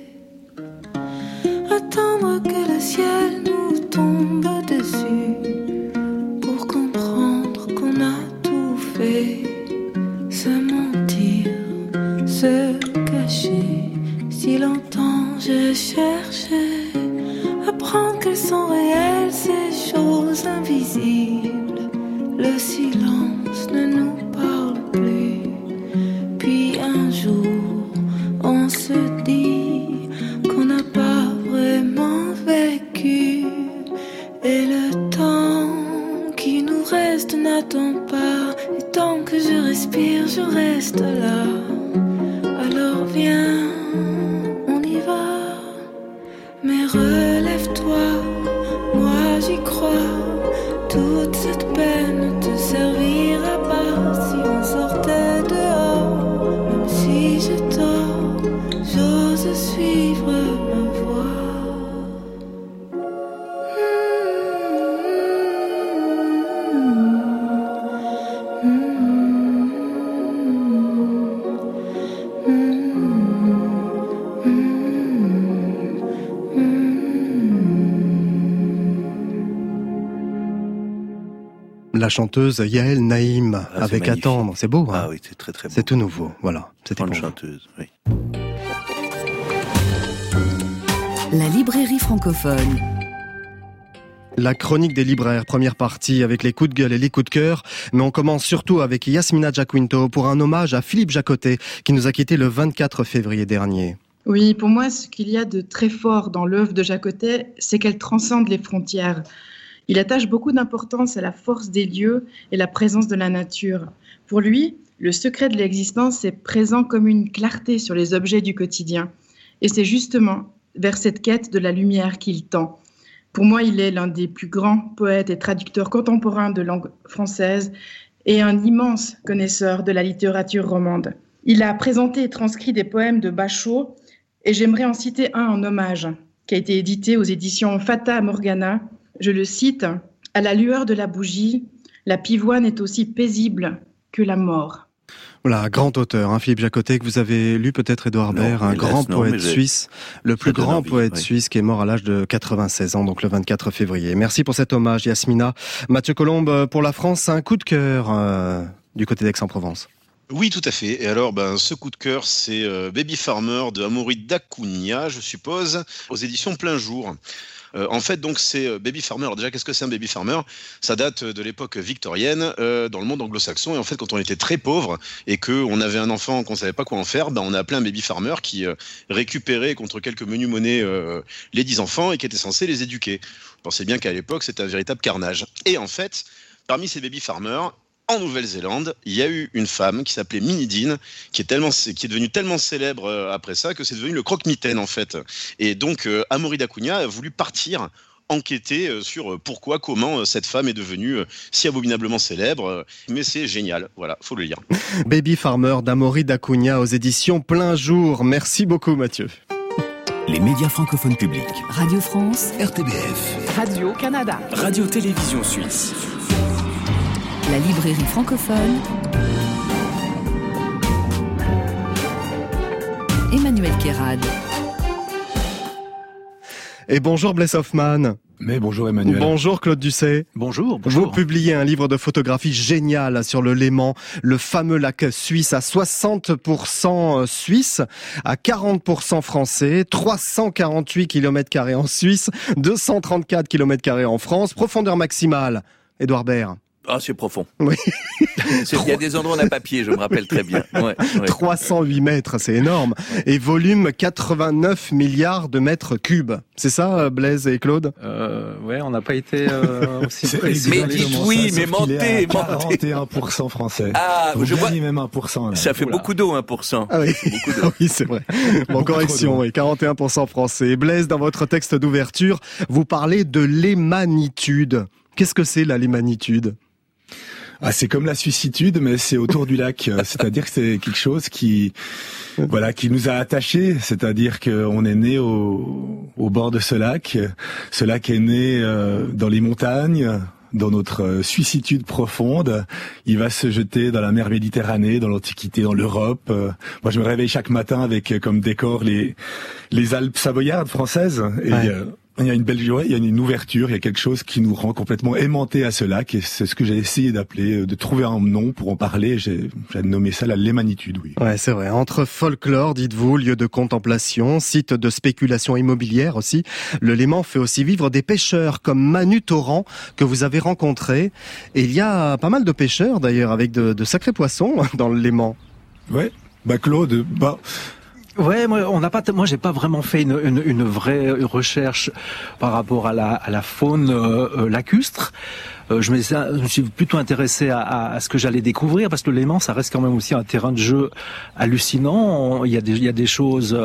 [SPEAKER 3] Attendre que le ciel nous tombe dessus pour comprendre qu'on a tout fait. Se mentir, se cacher. Si longtemps je cherchais, apprendre qu'elles sont réelles ces choses invisibles. Le silence ne nous parle plus. Puis un jour, on se dit qu'on n'a pas vraiment vécu. Et le temps qui nous reste n'attend pas. Et tant que je respire, je reste là. Alors viens, on y va. Mais relève-toi, moi j'y crois. Toute cette peine te servira pas si on sortait dehors. Même si j'ai tort, j'ose suivre ma voie.
[SPEAKER 4] La chanteuse Yael Naïm, avec
[SPEAKER 5] magnifique.
[SPEAKER 4] Attendre. C'est beau, hein ?
[SPEAKER 5] Ah oui, c'est très très beau.
[SPEAKER 4] C'est tout nouveau, voilà. C'était
[SPEAKER 5] Grande
[SPEAKER 4] pour vous.
[SPEAKER 5] chanteuse, oui.
[SPEAKER 2] La librairie francophone.
[SPEAKER 4] La chronique des libraires, première partie avec les coups de gueule et les coups de cœur. Mais on commence surtout avec Yasmina Giaquinto pour un hommage à Philippe Jacotet qui nous a quittés le 24 février dernier.
[SPEAKER 7] Oui, pour moi, ce qu'il y a de très fort dans l'œuvre de Jacotet, c'est qu'elle transcende les frontières. Il attache beaucoup d'importance à la force des lieux et la présence de la nature. Pour lui, le secret de l'existence est présent comme une clarté sur les objets du quotidien. Et c'est justement vers cette quête de la lumière qu'il tend. Pour moi, il est l'un des plus grands poètes et traducteurs contemporains de langue française et un immense connaisseur de la littérature romande. Il a présenté et transcrit des poèmes de Bachot, et j'aimerais en citer un en hommage, qui a été édité aux éditions Fata Morgana. Je le cite, « À la lueur de la bougie, la pivoine est aussi paisible que la mort. »
[SPEAKER 4] Voilà, grand auteur, hein, Philippe Jacotet, que vous avez lu peut-être, Édouard Baird, un grand poète suisse, le plus grand poète suisse qui est mort à l'âge de 96 ans, donc le 24 février. Merci pour cet hommage, Yasmina. Mathieu Colombe, pour la France, un coup de cœur du côté d'Aix-en-Provence.
[SPEAKER 10] Oui, tout à fait. Et alors, ce coup de cœur, c'est Baby Farmer de Amaury d'Acunha, je suppose, aux éditions Plein Jour. En fait, donc, c'est Baby Farmer. Alors déjà, qu'est-ce que c'est un Baby Farmer ? Ça date de l'époque victorienne dans le monde anglo-saxon. Et en fait, quand on était très pauvre et qu'on avait un enfant qu'on savait pas quoi en faire, on a appelé un Baby Farmer qui récupérait contre quelques menus monnaies les 10 enfants et qui était censé les éduquer. Vous pensez bien qu'à l'époque, c'était un véritable carnage. Et en fait, parmi ces Baby Farmers, en Nouvelle-Zélande, il y a eu une femme qui s'appelait Minnie Dean, qui est devenue tellement célèbre après ça que c'est devenu le croque-mitaine en fait. Et donc Amaury d'Acunha a voulu partir enquêter sur pourquoi, comment cette femme est devenue si abominablement célèbre. Mais c'est génial, voilà, faut le lire.
[SPEAKER 4] Baby Farmer d'Amaury d'Acunha aux éditions Plein Jour. Merci beaucoup Mathieu.
[SPEAKER 1] Les médias francophones publics.
[SPEAKER 2] Radio France,
[SPEAKER 1] RTBF.
[SPEAKER 11] Radio-Canada.
[SPEAKER 1] Radio-Télévision Suisse.
[SPEAKER 2] la librairie francophone. Emmanuel Kérad.
[SPEAKER 4] Et bonjour Blaise Hoffmann.
[SPEAKER 12] Mais bonjour Emmanuel.
[SPEAKER 4] Bonjour Claude Ducet.
[SPEAKER 5] Bonjour.
[SPEAKER 4] Vous publiez un livre de photographie génial sur le Léman, le fameux lac suisse à 60% suisse, à 40% français, 348 km² en Suisse, 234 km² en France, profondeur maximale. Édouard Baird.
[SPEAKER 5] Ah, c'est profond.
[SPEAKER 4] Oui.
[SPEAKER 5] Il y a des endroits où on n'a pas pied, je me rappelle très bien. Ouais.
[SPEAKER 4] 308 mètres, c'est énorme. Et volume 89 milliards de mètres cubes. C'est ça, Blaise et Claude?
[SPEAKER 12] Ouais, on n'a pas été aussi précis.
[SPEAKER 5] Mais dites oui, mais mentez.
[SPEAKER 12] 41% français.
[SPEAKER 5] Ah,
[SPEAKER 12] vous
[SPEAKER 5] je vois.
[SPEAKER 12] même 1%. Là.
[SPEAKER 5] Ça fait beaucoup d'eau, 1%.
[SPEAKER 4] Ah oui,
[SPEAKER 5] beaucoup d'eau.
[SPEAKER 4] Oui, c'est vrai. Bon, correction, oui, 41% français. Et Blaise, dans votre texte d'ouverture, vous parlez de lémanitude. Qu'est-ce que c'est la lémanitude?
[SPEAKER 12] Ah, c'est comme la suissitude, mais c'est autour du lac. C'est-à-dire que c'est quelque chose qui nous a attachés. C'est-à-dire qu'on est né au bord de ce lac. Ce lac est né dans les montagnes, dans notre suissitude profonde. Il va se jeter dans la mer Méditerranée, dans l'Antiquité, dans l'Europe. Moi, je me réveille chaque matin avec comme décor les Alpes savoyardes françaises. Et il y a une belle joie, il y a une ouverture, il y a quelque chose qui nous rend complètement aimantés à ce lac, et c'est ce que j'ai essayé d'appeler, de trouver un nom pour en parler. J'ai nommé ça la lémanitude, oui.
[SPEAKER 4] Ouais, c'est vrai. Entre folklore, dites-vous, lieu de contemplation, site de spéculation immobilière aussi, le Léman fait aussi vivre des pêcheurs comme Manu Torrent, que vous avez rencontré. Et il y a pas mal de pêcheurs d'ailleurs, avec de sacrés poissons dans le Léman.
[SPEAKER 12] Ouais, Claude,
[SPEAKER 13] Ouais, moi j'ai pas vraiment fait une vraie recherche par rapport à la faune lacustre. Je me suis plutôt intéressé à ce que j'allais découvrir, parce que le Léman, ça reste quand même aussi un terrain de jeu hallucinant. Il y a des choses,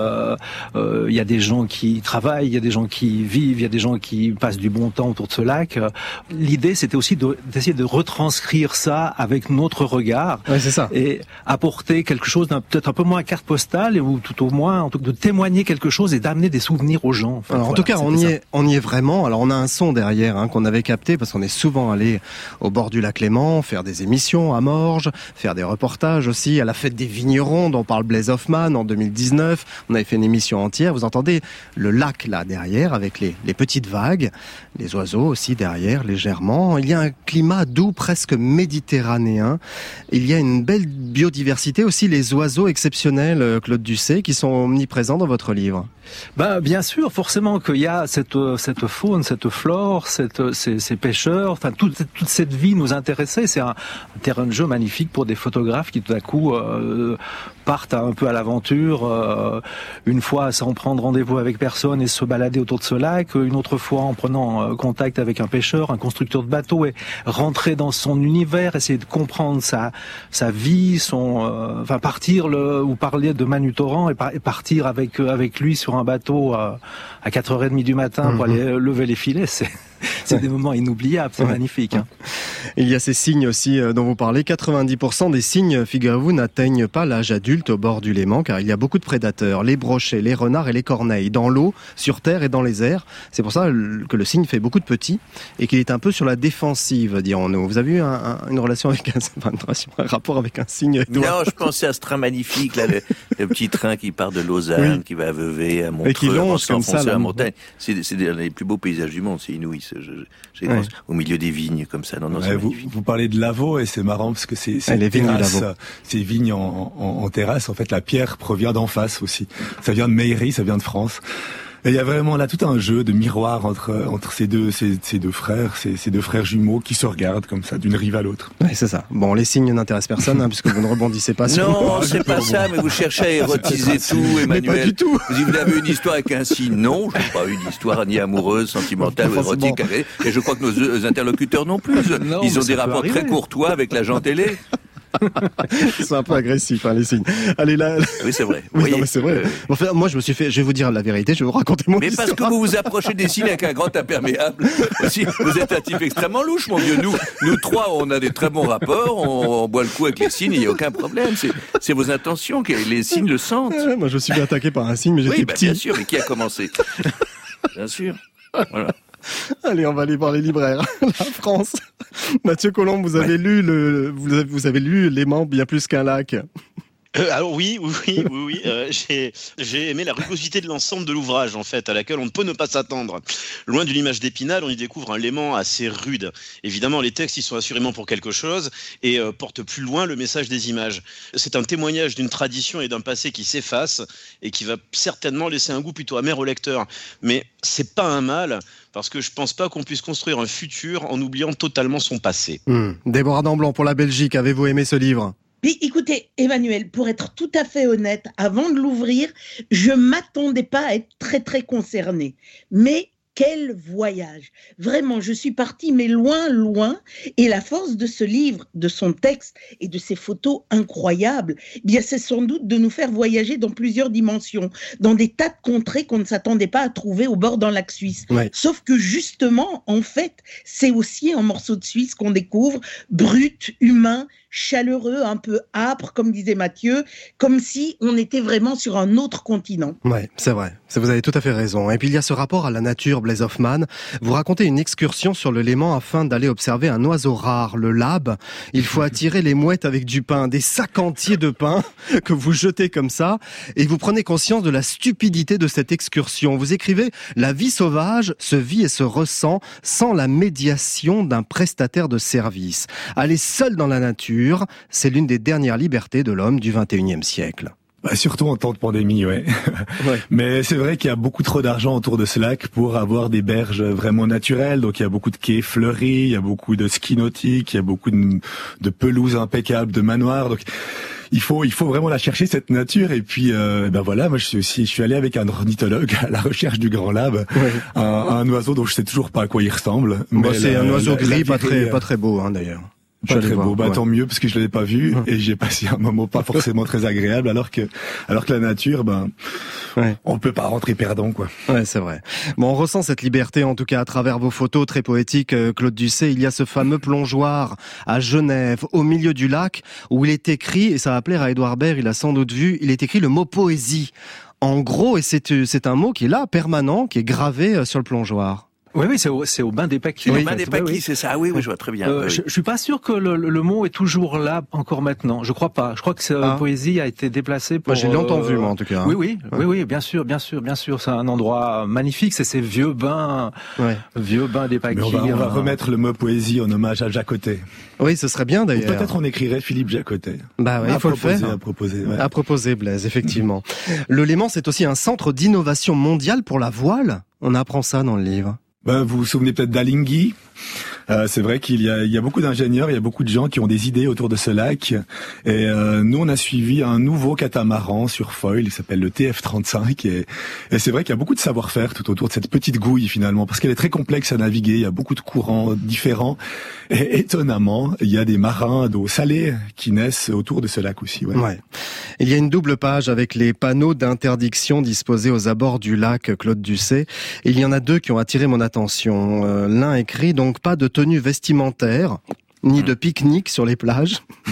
[SPEAKER 13] il y a des gens qui travaillent, il y a des gens qui vivent, il y a des gens qui passent du bon temps autour de ce lac. L'idée, c'était aussi d'essayer de retranscrire ça avec notre regard.
[SPEAKER 4] Ouais, c'est ça.
[SPEAKER 13] Et apporter quelque chose peut-être un peu moins carte postale, ou tout au moins de témoigner quelque chose et d'amener des souvenirs aux gens.
[SPEAKER 4] Alors, en tout cas, on y est vraiment. Alors, on a un son derrière qu'on avait capté, parce qu'on est souvent aller au bord du lac Léman, faire des émissions à Morges, faire des reportages aussi à la fête des vignerons dont parle Blaise Hoffmann en 2019. On avait fait une émission entière. Vous entendez le lac là derrière avec les petites vagues, les oiseaux aussi derrière légèrement. Il y a un climat doux, presque méditerranéen. Il y a une belle biodiversité aussi, les oiseaux exceptionnels, Claude Ducet, qui sont omniprésents dans votre livre.
[SPEAKER 13] Bien sûr, forcément qu'il y a cette faune, cette flore, ces pêcheurs, enfin toute cette vie nous intéressait. C'est un terrain de jeu magnifique pour des photographes qui tout à coup partent un peu à l'aventure, une fois sans prendre rendez-vous avec personne et se balader autour de ce lac, une autre fois en prenant contact avec un pêcheur, un constructeur de bateau, et rentrer dans son univers, essayer de comprendre sa vie, partir ou parler de Manu Torrent et partir avec lui sur un bateau à 4h30 du matin pour aller lever les filets. C'est des moments inoubliables, c'est magnifique. Hein.
[SPEAKER 4] Il y a ces cygnes aussi dont vous parlez. 90% des cygnes, figurez-vous, n'atteignent pas l'âge adulte au bord du Léman, car il y a beaucoup de prédateurs, les brochets, les renards et les corneilles, dans l'eau, sur terre et dans les airs. C'est pour ça que le cygne fait beaucoup de petits et qu'il est un peu sur la défensive, dirons-nous. Vous avez eu une relation avec un rapport avec un cygne?
[SPEAKER 5] Non, je pensais à ce train magnifique, là, le petit train qui part de Lausanne, qui va à Vevey, à Montreux,
[SPEAKER 4] et qui longe comme ça
[SPEAKER 5] la montagne. C'est les plus beaux paysages du monde, c'est inouï. Au milieu des vignes comme ça. Non,
[SPEAKER 12] Vous parlez de Lavaux et c'est marrant parce que c'est
[SPEAKER 4] les vignes du Lavaux.
[SPEAKER 12] Ces vignes en terrasse. En fait, la pierre provient d'en face aussi. Ça vient de Meillerie, ça vient de France. Et il y a vraiment là tout un jeu de miroir entre ces deux frères, ces deux frères jumeaux qui se regardent comme ça d'une rive à l'autre.
[SPEAKER 4] Ouais, c'est ça. Bon, les signes n'intéressent personne puisque vous ne rebondissez pas sur.
[SPEAKER 5] Non, c'est pas ça, mais vous cherchez à érotiser tout, Emmanuel.
[SPEAKER 4] Mais pas du tout.
[SPEAKER 5] Vous avez une histoire avec un signe. Non, je n'ai pas une histoire ni amoureuse, sentimentale ou érotique. Et je crois que nos interlocuteurs non plus.
[SPEAKER 13] Non,
[SPEAKER 5] ils ont des rapports très courtois avec l'agent télé.
[SPEAKER 4] C'est un peu agressif, les signes. Allez, là.
[SPEAKER 5] Oui, c'est vrai.
[SPEAKER 4] Oui, non, mais c'est vrai. Enfin, moi, je vais vous dire la vérité, je vais vous raconter mon histoire.
[SPEAKER 5] Mais parce que vous vous approchez des signes avec un grand imperméable. Aussi, vous êtes un type extrêmement louche, mon vieux. Nous trois, on a des très bons rapports, on boit le coup avec les signes, il n'y a aucun problème. C'est vos intentions, que les signes le sentent.
[SPEAKER 4] Moi, je me suis fait attaquer par un signe, mais j'étais petit.
[SPEAKER 5] Bien sûr, mais qui a commencé? Bien sûr. Voilà.
[SPEAKER 4] Allez, on va aller voir les libraires. La France. Mathieu Colombe, vous avez lu Léman bien plus qu'un lac.
[SPEAKER 10] Alors oui, j'ai aimé la rugosité de l'ensemble de l'ouvrage, en fait, à laquelle on ne peut ne pas s'attendre. Loin de l'image d'Épinal, on y découvre un Léman assez rude. Évidemment, les textes y sont assurément pour quelque chose et portent plus loin le message des images. C'est un témoignage d'une tradition et d'un passé qui s'efface et qui va certainement laisser un goût plutôt amer au lecteur. Mais c'est pas un mal, parce que je pense pas qu'on puisse construire un futur en oubliant totalement son passé.
[SPEAKER 4] Déborah Damblanc pour la Belgique, avez-vous aimé ce livre ?
[SPEAKER 6] Puis écoutez, Emmanuel, pour être tout à fait honnête, avant de l'ouvrir, je m'attendais pas à être très très concernée. Mais quel voyage! Vraiment, je suis partie, mais loin, loin. Et la force de ce livre, de son texte et de ses photos incroyables, eh bien, c'est sans doute de nous faire voyager dans plusieurs dimensions, dans des tas de contrées qu'on ne s'attendait pas à trouver au bord d'un lac suisse. Ouais. Sauf que justement, en fait, c'est aussi un morceau de Suisse qu'on découvre, brut, humain, chaleureux, un peu âpre, comme disait Mathieu, comme si on était vraiment sur un autre continent.
[SPEAKER 4] Ouais, c'est vrai. Vous avez tout à fait raison. Et puis il y a ce rapport à la nature, Blaise Hoffmann. Vous racontez une excursion sur le Léman afin d'aller observer un oiseau rare, le labe. Il faut attirer les mouettes avec du pain, des sacs entiers de pain que vous jetez comme ça, et vous prenez conscience de la stupidité de cette excursion. Vous écrivez « La vie sauvage se vit et se ressent sans la médiation d'un prestataire de service. Aller seul dans la nature, c'est l'une des dernières libertés de l'homme du XXIe siècle. »
[SPEAKER 12] Surtout en temps de pandémie, ouais. Mais c'est vrai qu'il y a beaucoup trop d'argent autour de ce lac pour avoir des berges vraiment naturelles. Donc il y a beaucoup de quais fleuris, il y a beaucoup de ski nautique, il y a beaucoup de pelouses impeccables, de manoirs. Donc il faut vraiment la chercher, cette nature. Et puis voilà, moi je suis allé avec un ornithologue à la recherche du grand labe, un oiseau dont je sais toujours pas à quoi il ressemble.
[SPEAKER 4] Mais c'est un oiseau gris, pas très beau d'ailleurs.
[SPEAKER 12] Pas très beau, tant mieux parce que je l'avais pas vu et j'ai passé un moment pas forcément très agréable alors que la nature, on peut pas rentrer perdant, quoi.
[SPEAKER 4] Ouais, c'est vrai. Bon, on ressent cette liberté en tout cas à travers vos photos très poétiques, Claude Ducet. Il y a ce fameux plongeoir à Genève, au milieu du lac, où il est écrit, et ça va plaire à Édouard Baird, il a sans doute vu, il est écrit le mot poésie. En gros, et c'est un mot qui est là, permanent, qui est gravé sur le plongeoir.
[SPEAKER 13] Oui, c'est au bain des Paquis.
[SPEAKER 5] Le bain des Paquis, c'est ça. Oui, je vois très bien.
[SPEAKER 13] Je suis pas sûr que le mot est toujours là encore maintenant. Je crois pas. Je crois que cette poésie a été déplacée pour.
[SPEAKER 4] Moi, j'ai longtemps vu, moi, en tout cas.
[SPEAKER 13] Oui, bien sûr. C'est un endroit magnifique. C'est ces vieux bains des Paquis.
[SPEAKER 12] On va remettre le mot poésie en hommage à Jacotet.
[SPEAKER 4] Oui, ce serait bien d'ailleurs.
[SPEAKER 12] Ou peut-être on écrirait Philippe Jacotet.
[SPEAKER 4] Il faut le faire. À proposer, Blaise, effectivement. Le Léman, c'est aussi un centre d'innovation mondiale pour la voile. On apprend ça dans le livre.
[SPEAKER 12] Vous vous souvenez peut-être d'Alinghi. C'est vrai qu'il y a beaucoup d'ingénieurs, il y a beaucoup de gens qui ont des idées autour de ce lac. Et nous, on a suivi un nouveau catamaran sur foil, il s'appelle le TF35. Et c'est vrai qu'il y a beaucoup de savoir-faire tout autour de cette petite gouille finalement, parce qu'elle est très complexe à naviguer, il y a beaucoup de courants différents. Et étonnamment, il y a des marins d'eau salée qui naissent autour de ce lac aussi.
[SPEAKER 4] Ouais. Il y a une double page avec les panneaux d'interdiction disposés aux abords du lac, Claude Ducet. Et il y en a deux qui ont attiré mon attention. L'un écrit donc pas de tenue vestimentaire, ni de pique-nique sur les plages.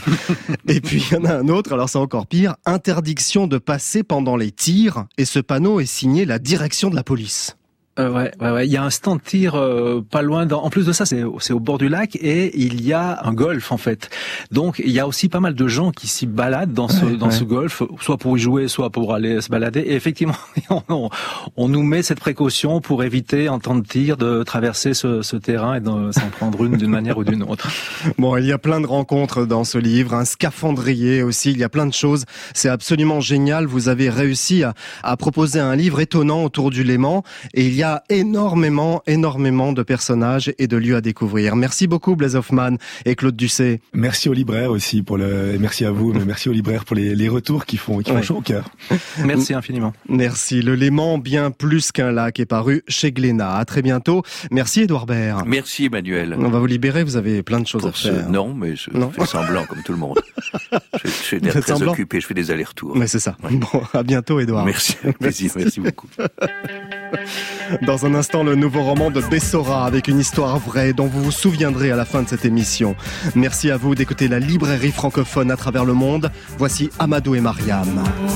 [SPEAKER 4] Et puis il y en a un autre, alors c'est encore pire, interdiction de passer pendant les tirs. Et ce panneau est signé la direction de la police.
[SPEAKER 13] Ouais. Il y a un stand tir pas loin. En plus de ça, c'est au bord du lac et il y a un golf en fait. Donc il y a aussi pas mal de gens qui s'y baladent dans ce golf, soit pour y jouer, soit pour aller se balader. Et effectivement, on nous met cette précaution pour éviter en temps de tir de traverser ce terrain et de s'en prendre une d'une manière ou d'une autre.
[SPEAKER 4] Bon, il y a plein de rencontres dans ce livre, un scaphandrier aussi. Il y a plein de choses. C'est absolument génial. Vous avez réussi à proposer un livre étonnant autour du Léman et il y a énormément de personnages et de lieux à découvrir. Merci beaucoup Blaise Hoffmann et Claude Dusset.
[SPEAKER 12] Merci aux libraires aussi et merci à vous, mais merci aux libraires pour les retours qui font chaud au cœur.
[SPEAKER 13] Merci infiniment.
[SPEAKER 4] Merci. Le Léman, bien plus qu'un lac, est paru chez Glénat. À très bientôt. Merci Édouard Baird.
[SPEAKER 5] Merci Emmanuel.
[SPEAKER 4] On va vous libérer, vous avez plein de choses à faire.
[SPEAKER 5] Non, mais je fais semblant comme tout le monde. Je suis très occupé, je fais des allers-retours.
[SPEAKER 4] Mais c'est ça. Ouais. Bon, à bientôt Édouard.
[SPEAKER 5] Merci, avec plaisir, merci beaucoup.
[SPEAKER 4] Dans un instant, le nouveau roman de Bessora avec une histoire vraie dont vous vous souviendrez à la fin de cette émission. Merci à vous d'écouter la librairie francophone à travers le monde. Voici Amadou et Mariam.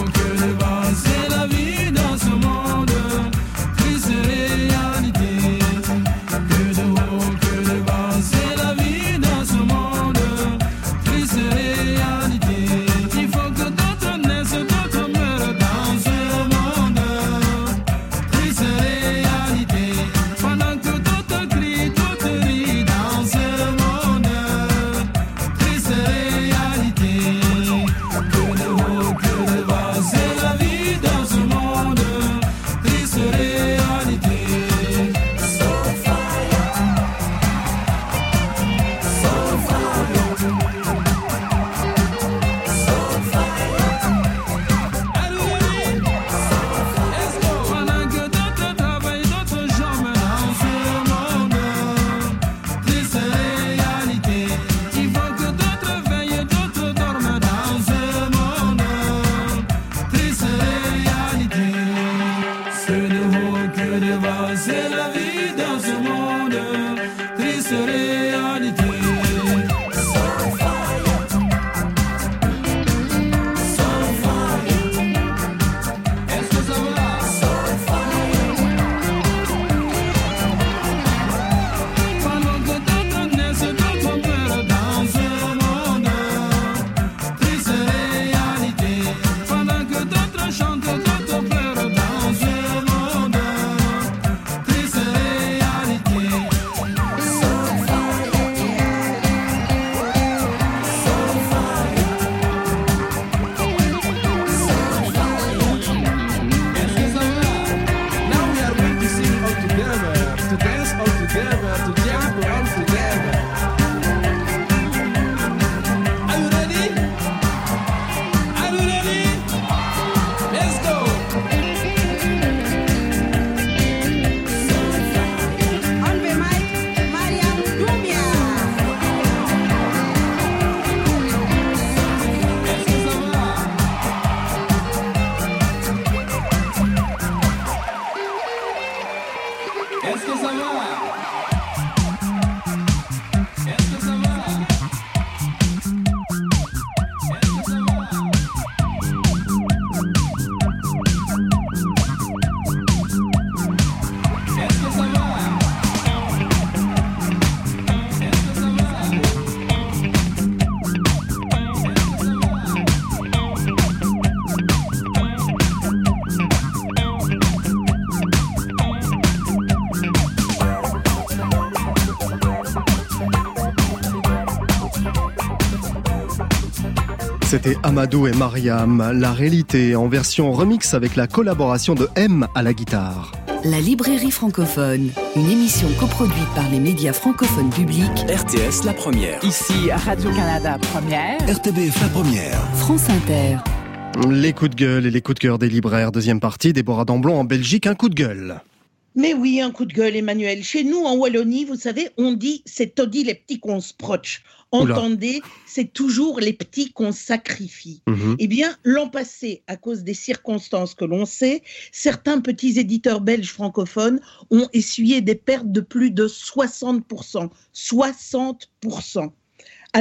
[SPEAKER 4] C'était Amadou et Mariam, la réalité en version remix avec la collaboration de M à la guitare.
[SPEAKER 2] La librairie francophone, une émission coproduite par les médias francophones publics.
[SPEAKER 1] RTS la première.
[SPEAKER 11] Ici Radio-Canada première.
[SPEAKER 1] RTBF la première.
[SPEAKER 2] France Inter.
[SPEAKER 4] Les coups de gueule et les coups de cœur des libraires. Deuxième partie, Déborah Damblon en Belgique, un coup de gueule.
[SPEAKER 6] Mais oui, un coup de gueule, Emmanuel. Chez nous, en Wallonie, vous savez, on dit « c'est taudis les petits qu'on se proche ». Entendez, c'est toujours les petits qu'on sacrifie. Eh bien, l'an passé, à cause des circonstances que l'on sait, certains petits éditeurs belges francophones ont essuyé des pertes de plus de 60%. 60%. Alors pourquoi ?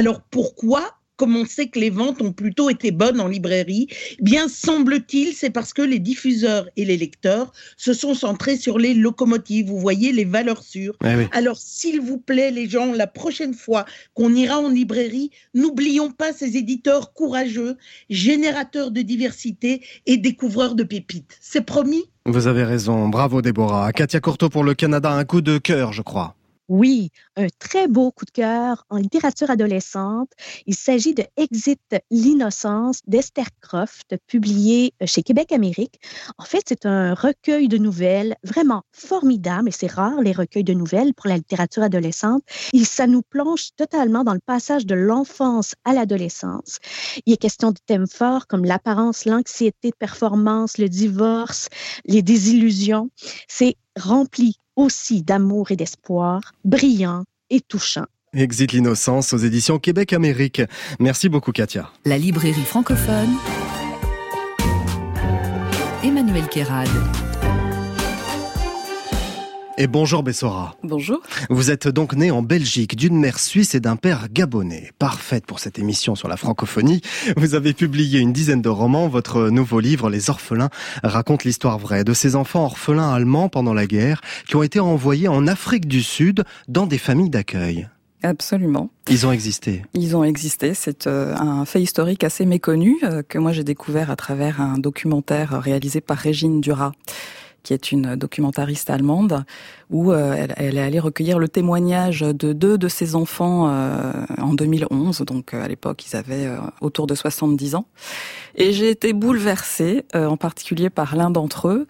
[SPEAKER 6] comme on sait que les ventes ont plutôt été bonnes en librairie, eh bien, semble-t-il, c'est parce que les diffuseurs et les lecteurs se sont centrés sur les locomotives, vous voyez, les valeurs sûres.
[SPEAKER 4] Oui.
[SPEAKER 6] Alors, s'il vous plaît, les gens, la prochaine fois qu'on ira en librairie, n'oublions pas ces éditeurs courageux, générateurs de diversité et découvreurs de pépites. C'est promis ?
[SPEAKER 4] Vous avez raison. Bravo, Déborah. Katia Courteau pour le Canada, un coup de cœur, je crois.
[SPEAKER 8] Oui, un très beau coup de cœur en littérature adolescente. Il s'agit de Exit l'innocence d'Esther Croft, publié chez Québec Amérique. En fait, c'est un recueil de nouvelles vraiment formidable, et c'est rare les recueils de nouvelles pour la littérature adolescente. Et ça nous plonge totalement dans le passage de l'enfance à l'adolescence. Il est question de thèmes forts comme l'apparence, l'anxiété de performance, le divorce, les désillusions. C'est rempli aussi d'amour et d'espoir, brillant et touchant.
[SPEAKER 4] Exit l'innocence aux éditions Québec Amérique. Merci beaucoup, Katia.
[SPEAKER 2] La librairie francophone, Emmanuel Kérad.
[SPEAKER 4] Et bonjour Bessora.
[SPEAKER 14] Bonjour.
[SPEAKER 4] Vous êtes donc née en Belgique, d'une mère suisse et d'un père gabonais. Parfaite pour cette émission sur la francophonie. Vous avez publié une dizaine de romans. Votre nouveau livre, Les Orphelins, raconte l'histoire vraie de ces enfants orphelins allemands pendant la guerre qui ont été envoyés en Afrique du Sud dans des familles d'accueil.
[SPEAKER 14] Absolument.
[SPEAKER 4] Ils ont existé.
[SPEAKER 14] Ils ont existé. C'est un fait historique assez méconnu que moi j'ai découvert à travers un documentaire réalisé par Régine Duras, qui est une documentariste allemande, où elle est allée recueillir le témoignage de 2 de ses enfants en 2011. Donc à l'époque, ils avaient autour de 70 ans. Et j'ai été bouleversée, en particulier par l'un d'entre eux.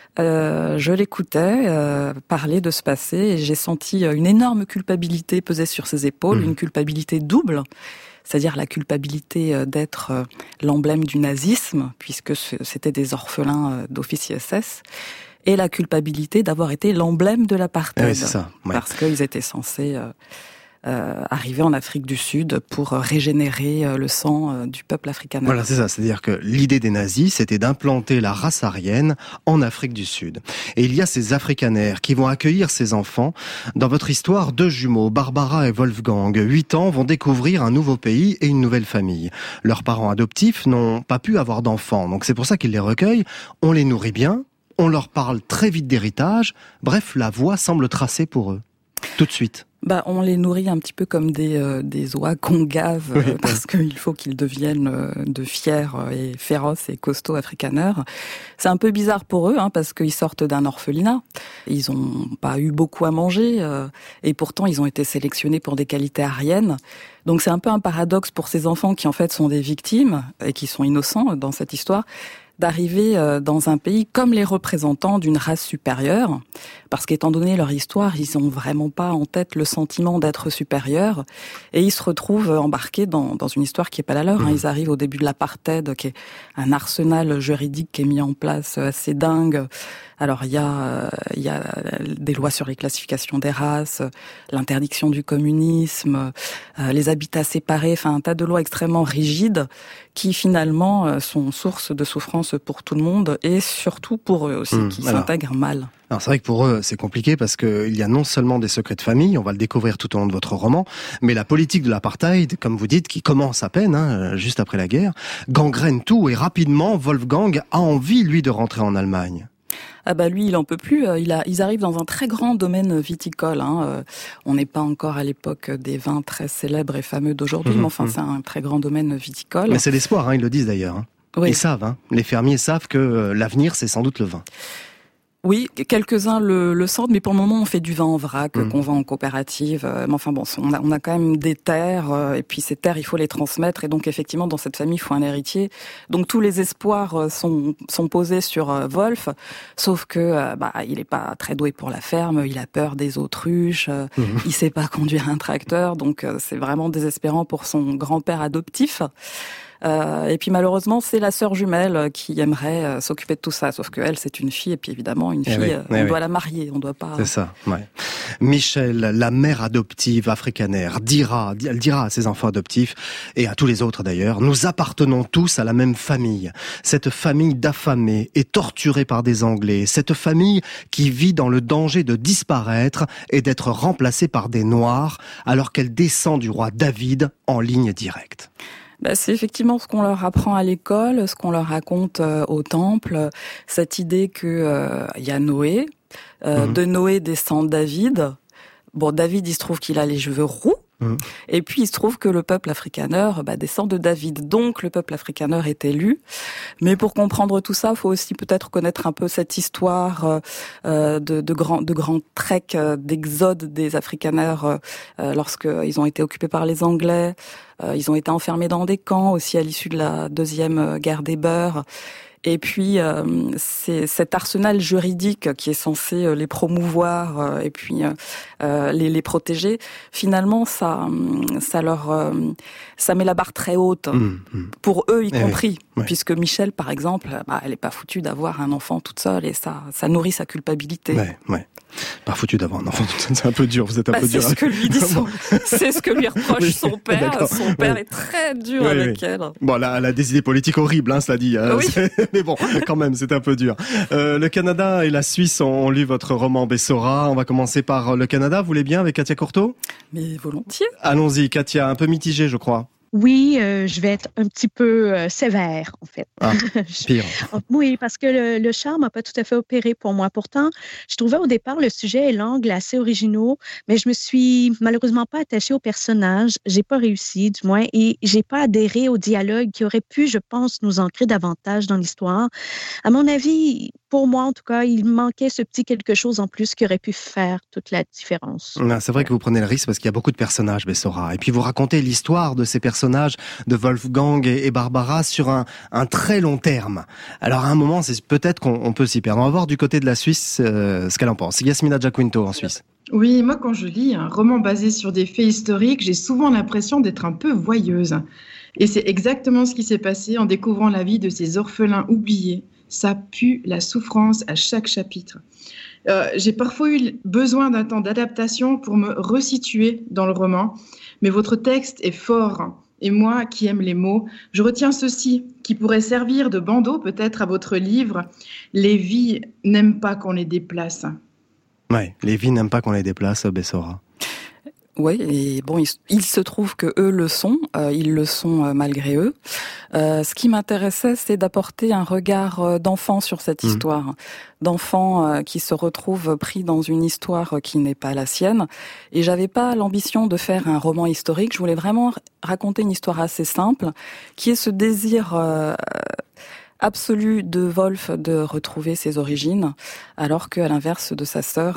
[SPEAKER 14] Je l'écoutais parler de ce passé et j'ai senti une énorme culpabilité peser sur ses épaules, une culpabilité double. C'est-à-dire la culpabilité d'être l'emblème du nazisme, puisque c'était des orphelins d'officiers SS, et la culpabilité d'avoir été l'emblème de l'apartheid.
[SPEAKER 4] Oui, c'est ça. Ouais.
[SPEAKER 14] Parce qu'ils étaient censés arriver en Afrique du Sud pour régénérer le sang du peuple africaner.
[SPEAKER 4] Voilà, c'est ça. C'est-à-dire que l'idée des nazis, c'était d'implanter la race aryenne en Afrique du Sud. Et il y a ces afrikaners qui vont accueillir ces enfants. Dans votre histoire, 2 jumeaux, Barbara et Wolfgang, 8 ans, vont découvrir un nouveau pays et une nouvelle famille. Leurs parents adoptifs n'ont pas pu avoir d'enfants, donc c'est pour ça qu'ils les recueillent. On les nourrit bien, on leur parle très vite d'héritage. Bref, la voie semble tracée pour eux. Tout de suite.
[SPEAKER 14] On les nourrit un petit peu comme des oies qu'on gave, parce qu'il faut qu'ils deviennent de fiers et féroces et costauds afrikaners. C'est un peu bizarre pour eux, parce qu'ils sortent d'un orphelinat. Ils ont pas eu beaucoup à manger, et pourtant ils ont été sélectionnés pour des qualités aryennes. Donc c'est un peu un paradoxe pour ces enfants qui en fait sont des victimes et qui sont innocents dans cette histoire, d'arriver dans un pays comme les représentants d'une race supérieure, parce qu'étant donné leur histoire, ils n'ont vraiment pas en tête le sentiment d'être supérieurs, et ils se retrouvent embarqués dans une histoire qui n'est pas la leur. Ils arrivent au début de l'apartheid, qui est un arsenal juridique qui est mis en place assez dingue. Alors il y a des lois sur les classifications des races, l'interdiction du communisme, les habitats séparés, enfin un tas de lois extrêmement rigides qui finalement sont source de souffrance pour tout le monde et surtout pour eux aussi, qui s'intègrent mal.
[SPEAKER 4] Alors c'est vrai que pour eux c'est compliqué parce qu'il y a non seulement des secrets de famille, on va le découvrir tout au long de votre roman, mais la politique de l'apartheid, comme vous dites, qui commence à peine, juste après la guerre, gangrène tout et rapidement Wolfgang a envie lui de rentrer en Allemagne.
[SPEAKER 14] Lui, il en peut plus. Ils arrivent dans un très grand domaine viticole. On n'est pas encore à l'époque des vins très célèbres et fameux d'aujourd'hui, mais enfin, c'est un très grand domaine viticole.
[SPEAKER 4] Mais c'est l'espoir, ils le disent d'ailleurs. Oui. Ils savent, les fermiers savent que l'avenir, c'est sans doute le vin.
[SPEAKER 14] Oui, quelques-uns le sentent, mais pour le moment, on fait du vin en vrac, qu'on vend en coopérative. Mais enfin bon, on a quand même des terres, et puis ces terres, il faut les transmettre. Et donc, effectivement, dans cette famille, il faut un héritier. Donc, tous les espoirs sont posés sur Wolf, sauf que il est pas très doué pour la ferme, il a peur des autruches, il sait pas conduire un tracteur, donc c'est vraiment désespérant pour son grand-père adoptif. Et puis malheureusement, c'est la sœur jumelle qui aimerait s'occuper de tout ça, sauf qu'elle, c'est une fille, et puis évidemment, une fille, on doit la marier, on doit pas...
[SPEAKER 4] C'est ça, ouais. Michel, la mère adoptive afrikaner, elle dira à ses enfants adoptifs, et à tous les autres d'ailleurs, nous appartenons tous à la même famille. Cette famille d'affamés et torturés par des Anglais, cette famille qui vit dans le danger de disparaître et d'être remplacée par des Noirs, alors qu'elle descend du roi David en ligne directe.
[SPEAKER 14] C'est effectivement ce qu'on leur apprend à l'école, ce qu'on leur raconte au temple, cette idée que y a Noé, de Noé descend David. Bon, David, il se trouve qu'il a les cheveux roux. Et puis, il se trouve que le peuple afrikaner descend de David. Donc, le peuple afrikaner est élu. Mais pour comprendre tout ça, il faut aussi peut-être connaître un peu cette histoire de grands treks d'exode des afrikaners lorsqu'ils ont été occupés par les Anglais. Ils ont été enfermés dans des camps aussi à l'issue de la deuxième guerre des Beurs. Et puis, c'est cet arsenal juridique qui est censé les promouvoir et puis les protéger. Finalement, ça met la barre très haute pour eux y compris. Puisque Michel, par exemple, elle est pas foutue d'avoir un enfant toute seule et ça nourrit sa culpabilité.
[SPEAKER 4] Pas foutu d'avoir un enfant toute seule, c'est un peu dur. Vous êtes un peu dur.
[SPEAKER 14] C'est ce que lui dit c'est ce que lui reproche son père. D'accord. Son père est très dur avec elle.
[SPEAKER 4] Bon, là, elle a des idées politiques horribles, cela dit. Mais bon, quand même, c'est un peu dur. Le Canada et la Suisse ont lu votre roman Bessora. On va commencer par le Canada. Vous voulez bien avec Katia Courteau?
[SPEAKER 14] Mais volontiers.
[SPEAKER 4] Allons-y, Katia, un peu mitigée, je crois.
[SPEAKER 8] Oui, je vais être un petit peu sévère, en fait.
[SPEAKER 4] Pire.
[SPEAKER 8] Oui, parce que le charme n'a pas tout à fait opéré pour moi. Pourtant, je trouvais au départ le sujet et l'angle assez originaux, mais je me suis malheureusement pas attachée au personnage. J'ai pas réussi, du moins, et j'ai pas adhéré au dialogue qui aurait pu, je pense, nous ancrer davantage dans l'histoire. À mon avis, pour moi, en tout cas, il manquait ce petit quelque chose en plus qui aurait pu faire toute la différence.
[SPEAKER 4] C'est vrai que vous prenez le risque parce qu'il y a beaucoup de personnages, Bessora. Et puis vous racontez l'histoire de ces personnages, de Wolfgang et Barbara, sur un très long terme. Alors à un moment, c'est peut-être qu'on peut s'y perdre. On va voir du côté de la Suisse ce qu'elle en pense. Yasmina Giaquinto en Suisse.
[SPEAKER 7] Oui, moi quand je lis un roman basé sur des faits historiques, j'ai souvent l'impression d'être un peu voyeuse. Et c'est exactement ce qui s'est passé en découvrant la vie de ces orphelins oubliés. Ça pue la souffrance à chaque chapitre. J'ai parfois eu besoin d'un temps d'adaptation pour me resituer dans le roman, mais votre texte est fort. Et moi, qui aime les mots, je retiens ceci, qui pourrait servir de bandeau peut-être à votre livre. Les vies n'aiment pas qu'on les déplace.
[SPEAKER 4] Ouais, les vies n'aiment pas qu'on les déplace, Bessora.
[SPEAKER 14] Oui, et bon, il se trouve que eux le sont, ils le sont malgré eux. Ce qui m'intéressait, c'est d'apporter un regard d'enfant sur cette histoire, d'enfant qui se retrouve pris dans une histoire qui n'est pas la sienne. Et j'avais pas l'ambition de faire un roman historique, je voulais vraiment raconter une histoire assez simple, qui est ce désir absolue de Wolf de retrouver ses origines, alors qu'à l'inverse de sa sœur,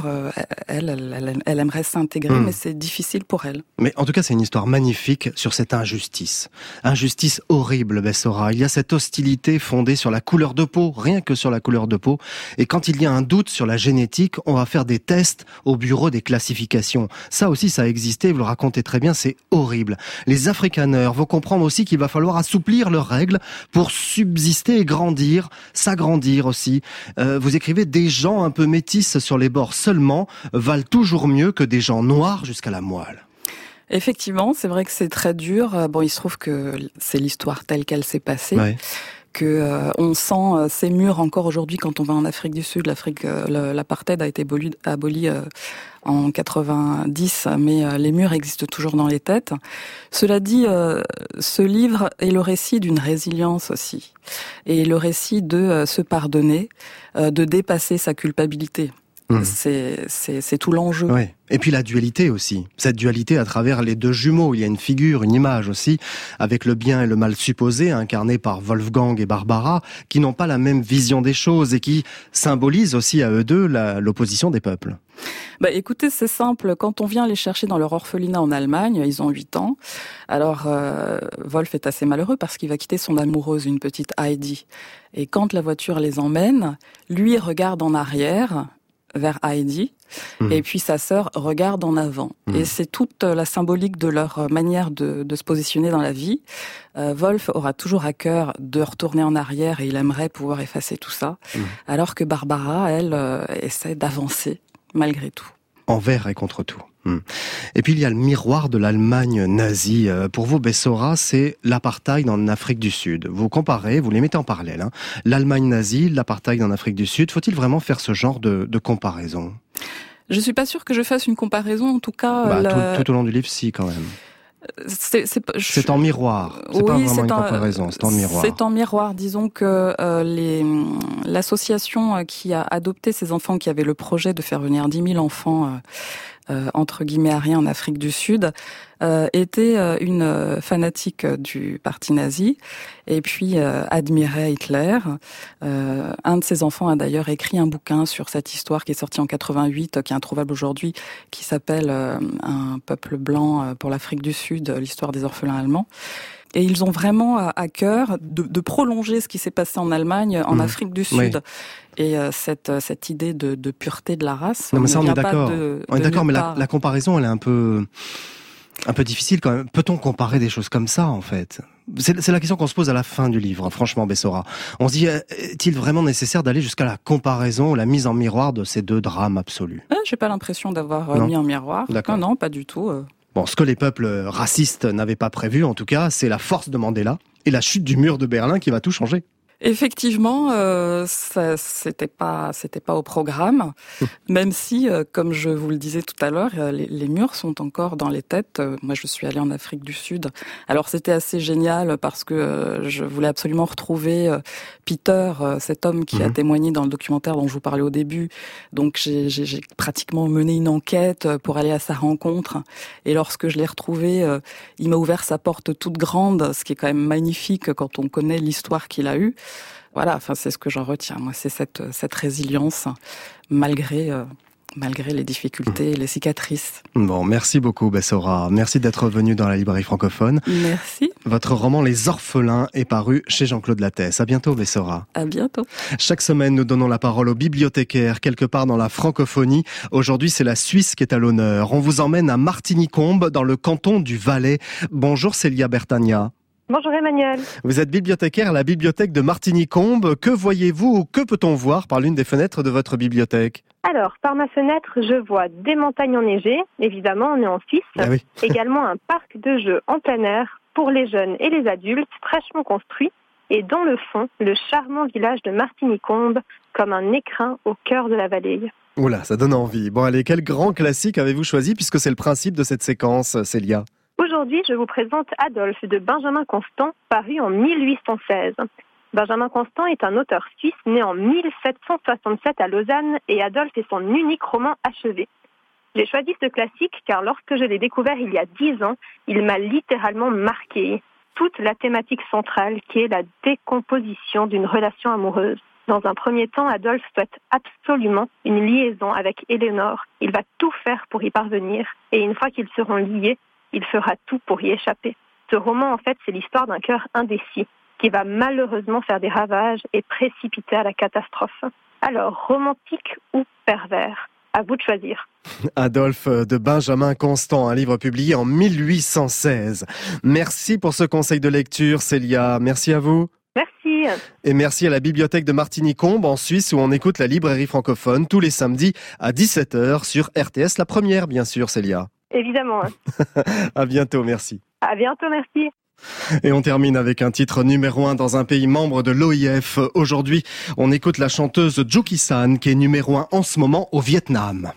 [SPEAKER 14] elle aimerait s'intégrer, mais c'est difficile pour elle.
[SPEAKER 4] Mais en tout cas, c'est une histoire magnifique sur cette injustice. Injustice horrible, Bessora. Il y a cette hostilité fondée sur la couleur de peau, rien que sur la couleur de peau. Et quand il y a un doute sur la génétique, on va faire des tests au bureau des classifications. Ça aussi, ça a existé, vous le racontez très bien, c'est horrible. Les Afrikaners vont comprendre aussi qu'il va falloir assouplir leurs règles pour subsister et grandir, s'agrandir aussi. Vous écrivez, des gens un peu métis sur les bords seulement valent toujours mieux que des gens noirs jusqu'à la moelle.
[SPEAKER 14] Effectivement, c'est vrai que c'est très dur. Bon, il se trouve que c'est l'histoire telle qu'elle s'est passée. Ouais. Que on sent ces murs encore aujourd'hui quand on va en Afrique du Sud. L'apartheid a été aboli en 90, mais les murs existent toujours dans les têtes. Cela dit, ce livre est le récit d'une résilience aussi, et le récit de se pardonner, de dépasser sa culpabilité. C'est tout l'enjeu.
[SPEAKER 4] Ouais. Et puis la dualité aussi. Cette dualité à travers les deux jumeaux. Il y a une figure, une image aussi, avec le bien et le mal supposé, incarnés par Wolfgang et Barbara, qui n'ont pas la même vision des choses et qui symbolisent aussi à eux deux l'opposition des peuples.
[SPEAKER 14] Écoutez, c'est simple. Quand on vient les chercher dans leur orphelinat en Allemagne, ils ont 8 ans. Alors, Wolf est assez malheureux parce qu'il va quitter son amoureuse, une petite Heidi. Et quand la voiture les emmène, lui regarde en arrière vers Heidi, et puis sa sœur regarde en avant. Et c'est toute la symbolique de leur manière de se positionner dans la vie. Wolf aura toujours à cœur de retourner en arrière et il aimerait pouvoir effacer tout ça, alors que Barbara, elle, essaie d'avancer malgré tout.
[SPEAKER 4] Envers et contre tout. Et puis il y a le miroir de l'Allemagne nazie. Pour vous, Bessora, c'est l'apartheid en Afrique du Sud. Vous comparez, vous les mettez en parallèle. L'Allemagne nazie, l'apartheid en Afrique du Sud. Faut-il vraiment faire ce genre de comparaison ?
[SPEAKER 14] Je suis pas sûre que je fasse une comparaison, en tout cas...
[SPEAKER 4] Tout au long du livre, si, quand même. C'est en miroir. C'est pas vraiment une comparaison, c'est en miroir.
[SPEAKER 14] C'est en miroir. Disons que l'association qui a adopté ces enfants, qui avait le projet de faire venir 10 000 enfants entre guillemets ariens en Afrique du Sud, était une fanatique du parti nazi et puis admirait Hitler. Un de ses enfants a d'ailleurs écrit un bouquin sur cette histoire qui est sorti en 88, qui est introuvable aujourd'hui, qui s'appelle Un peuple blanc pour l'Afrique du Sud, l'histoire des orphelins allemands. Et ils ont vraiment à cœur de prolonger ce qui s'est passé en Allemagne, en Afrique du Sud. Oui. Et cette idée de pureté de la race.
[SPEAKER 4] Non, mais ça, on est d'accord. On est d'accord, mais la comparaison, elle est un peu difficile quand même. Peut-on comparer des choses comme ça, en fait ? C'est la question qu'on se pose à la fin du livre, franchement, Bessora. On se dit, est-il vraiment nécessaire d'aller jusqu'à la comparaison, la mise en miroir de ces deux drames absolus ?
[SPEAKER 14] J'ai pas l'impression d'avoir mis en miroir.
[SPEAKER 4] D'accord.
[SPEAKER 14] Non, pas du tout.
[SPEAKER 4] Bon, ce que les peuples racistes n'avaient pas prévu, en tout cas, c'est la force de Mandela et la chute du mur de Berlin qui va tout changer.
[SPEAKER 14] Effectivement, c'était pas au programme, même si, comme je vous le disais tout à l'heure, les murs sont encore dans les têtes. Moi, je suis allée en Afrique du Sud. Alors, c'était assez génial parce que je voulais absolument retrouver Peter, cet homme qui a témoigné dans le documentaire dont je vous parlais au début. Donc, j'ai pratiquement mené une enquête pour aller à sa rencontre. Et lorsque je l'ai retrouvé, il m'a ouvert sa porte toute grande, ce qui est quand même magnifique quand on connaît l'histoire qu'il a eue. Voilà, enfin c'est ce que j'en retiens. Moi, c'est cette résilience malgré les difficultés et les cicatrices.
[SPEAKER 4] Bon, merci beaucoup, Bessora. Merci d'être venu dans la librairie francophone.
[SPEAKER 14] Merci.
[SPEAKER 4] Votre roman Les Orphelins est paru chez Jean-Claude Lattès. À bientôt, Bessora.
[SPEAKER 14] À bientôt.
[SPEAKER 4] Chaque semaine, nous donnons la parole aux bibliothécaires, quelque part dans la francophonie. Aujourd'hui, c'est la Suisse qui est à l'honneur. On vous emmène à Martigny-Combe, dans le canton du Valais. Bonjour, Célia Bertagna.
[SPEAKER 15] Bonjour Emmanuel.
[SPEAKER 4] Vous êtes bibliothécaire à la bibliothèque de Martigny-Combe. Que voyez-vous ou que peut-on voir par l'une des fenêtres de votre bibliothèque ?
[SPEAKER 15] Alors, par ma fenêtre, je vois des montagnes enneigées, évidemment, on est en Suisse.
[SPEAKER 4] Ah oui.
[SPEAKER 15] Également un parc de jeux en plein air pour les jeunes et les adultes, fraîchement construit. Et dans le fond, le charmant village de Martigny-Combe, comme un écrin au cœur de la vallée.
[SPEAKER 4] Oula, ça donne envie. Bon allez, quel grand classique avez-vous choisi puisque c'est le principe de cette séquence, Célia ?
[SPEAKER 15] Aujourd'hui, je vous présente Adolphe de Benjamin Constant, paru en 1816. Benjamin Constant est un auteur suisse né en 1767 à Lausanne et Adolphe est son unique roman achevé. J'ai choisi ce classique car lorsque je l'ai découvert il y a 10 ans, il m'a littéralement marqué. Toute la thématique centrale qui est la décomposition d'une relation amoureuse. Dans un premier temps, Adolphe souhaite absolument une liaison avec Éléonore. Il va tout faire pour y parvenir et une fois qu'ils seront liés, il fera tout pour y échapper. Ce roman, en fait, c'est l'histoire d'un cœur indécis qui va malheureusement faire des ravages et précipiter à la catastrophe. Alors, romantique ou pervers ? À vous de choisir.
[SPEAKER 4] Adolphe de Benjamin Constant, un livre publié en 1816. Merci pour ce conseil de lecture, Célia. Merci à vous.
[SPEAKER 15] Merci.
[SPEAKER 4] Et merci à la bibliothèque de Martigny-Combe en Suisse où on écoute la librairie francophone tous les samedis à 17h sur RTS, la première, bien sûr, Célia.
[SPEAKER 15] Évidemment.
[SPEAKER 4] À bientôt, merci.
[SPEAKER 15] À bientôt, merci.
[SPEAKER 4] Et on termine avec un titre numéro 1 dans un pays membre de l'OIF. Aujourd'hui, on écoute la chanteuse Juki San qui est numéro 1 en ce moment au Vietnam.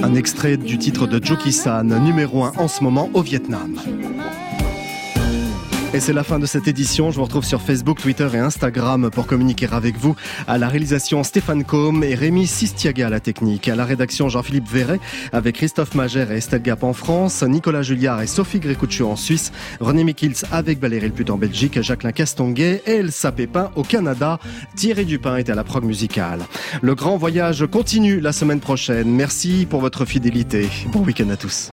[SPEAKER 4] Un extrait du titre de Joe Kisan, numéro 1 en ce moment au Vietnam. Et c'est la fin de cette édition. Je vous retrouve sur Facebook, Twitter et Instagram pour communiquer avec vous. À la réalisation, Stéphane Combe et Rémi Sistiaga à la technique. À la rédaction, Jean-Philippe Verret avec Christophe Magère et Estelle Gap en France, Nicolas Julliard et Sophie Grécoucho en Suisse, René Mikils avec Valérie Leput en Belgique, Jacqueline Castonguay et Elsa Pépin au Canada. Thierry Dupin était à la prog musicale. Le grand voyage continue la semaine prochaine. Merci pour votre fidélité. Bon week-end à tous.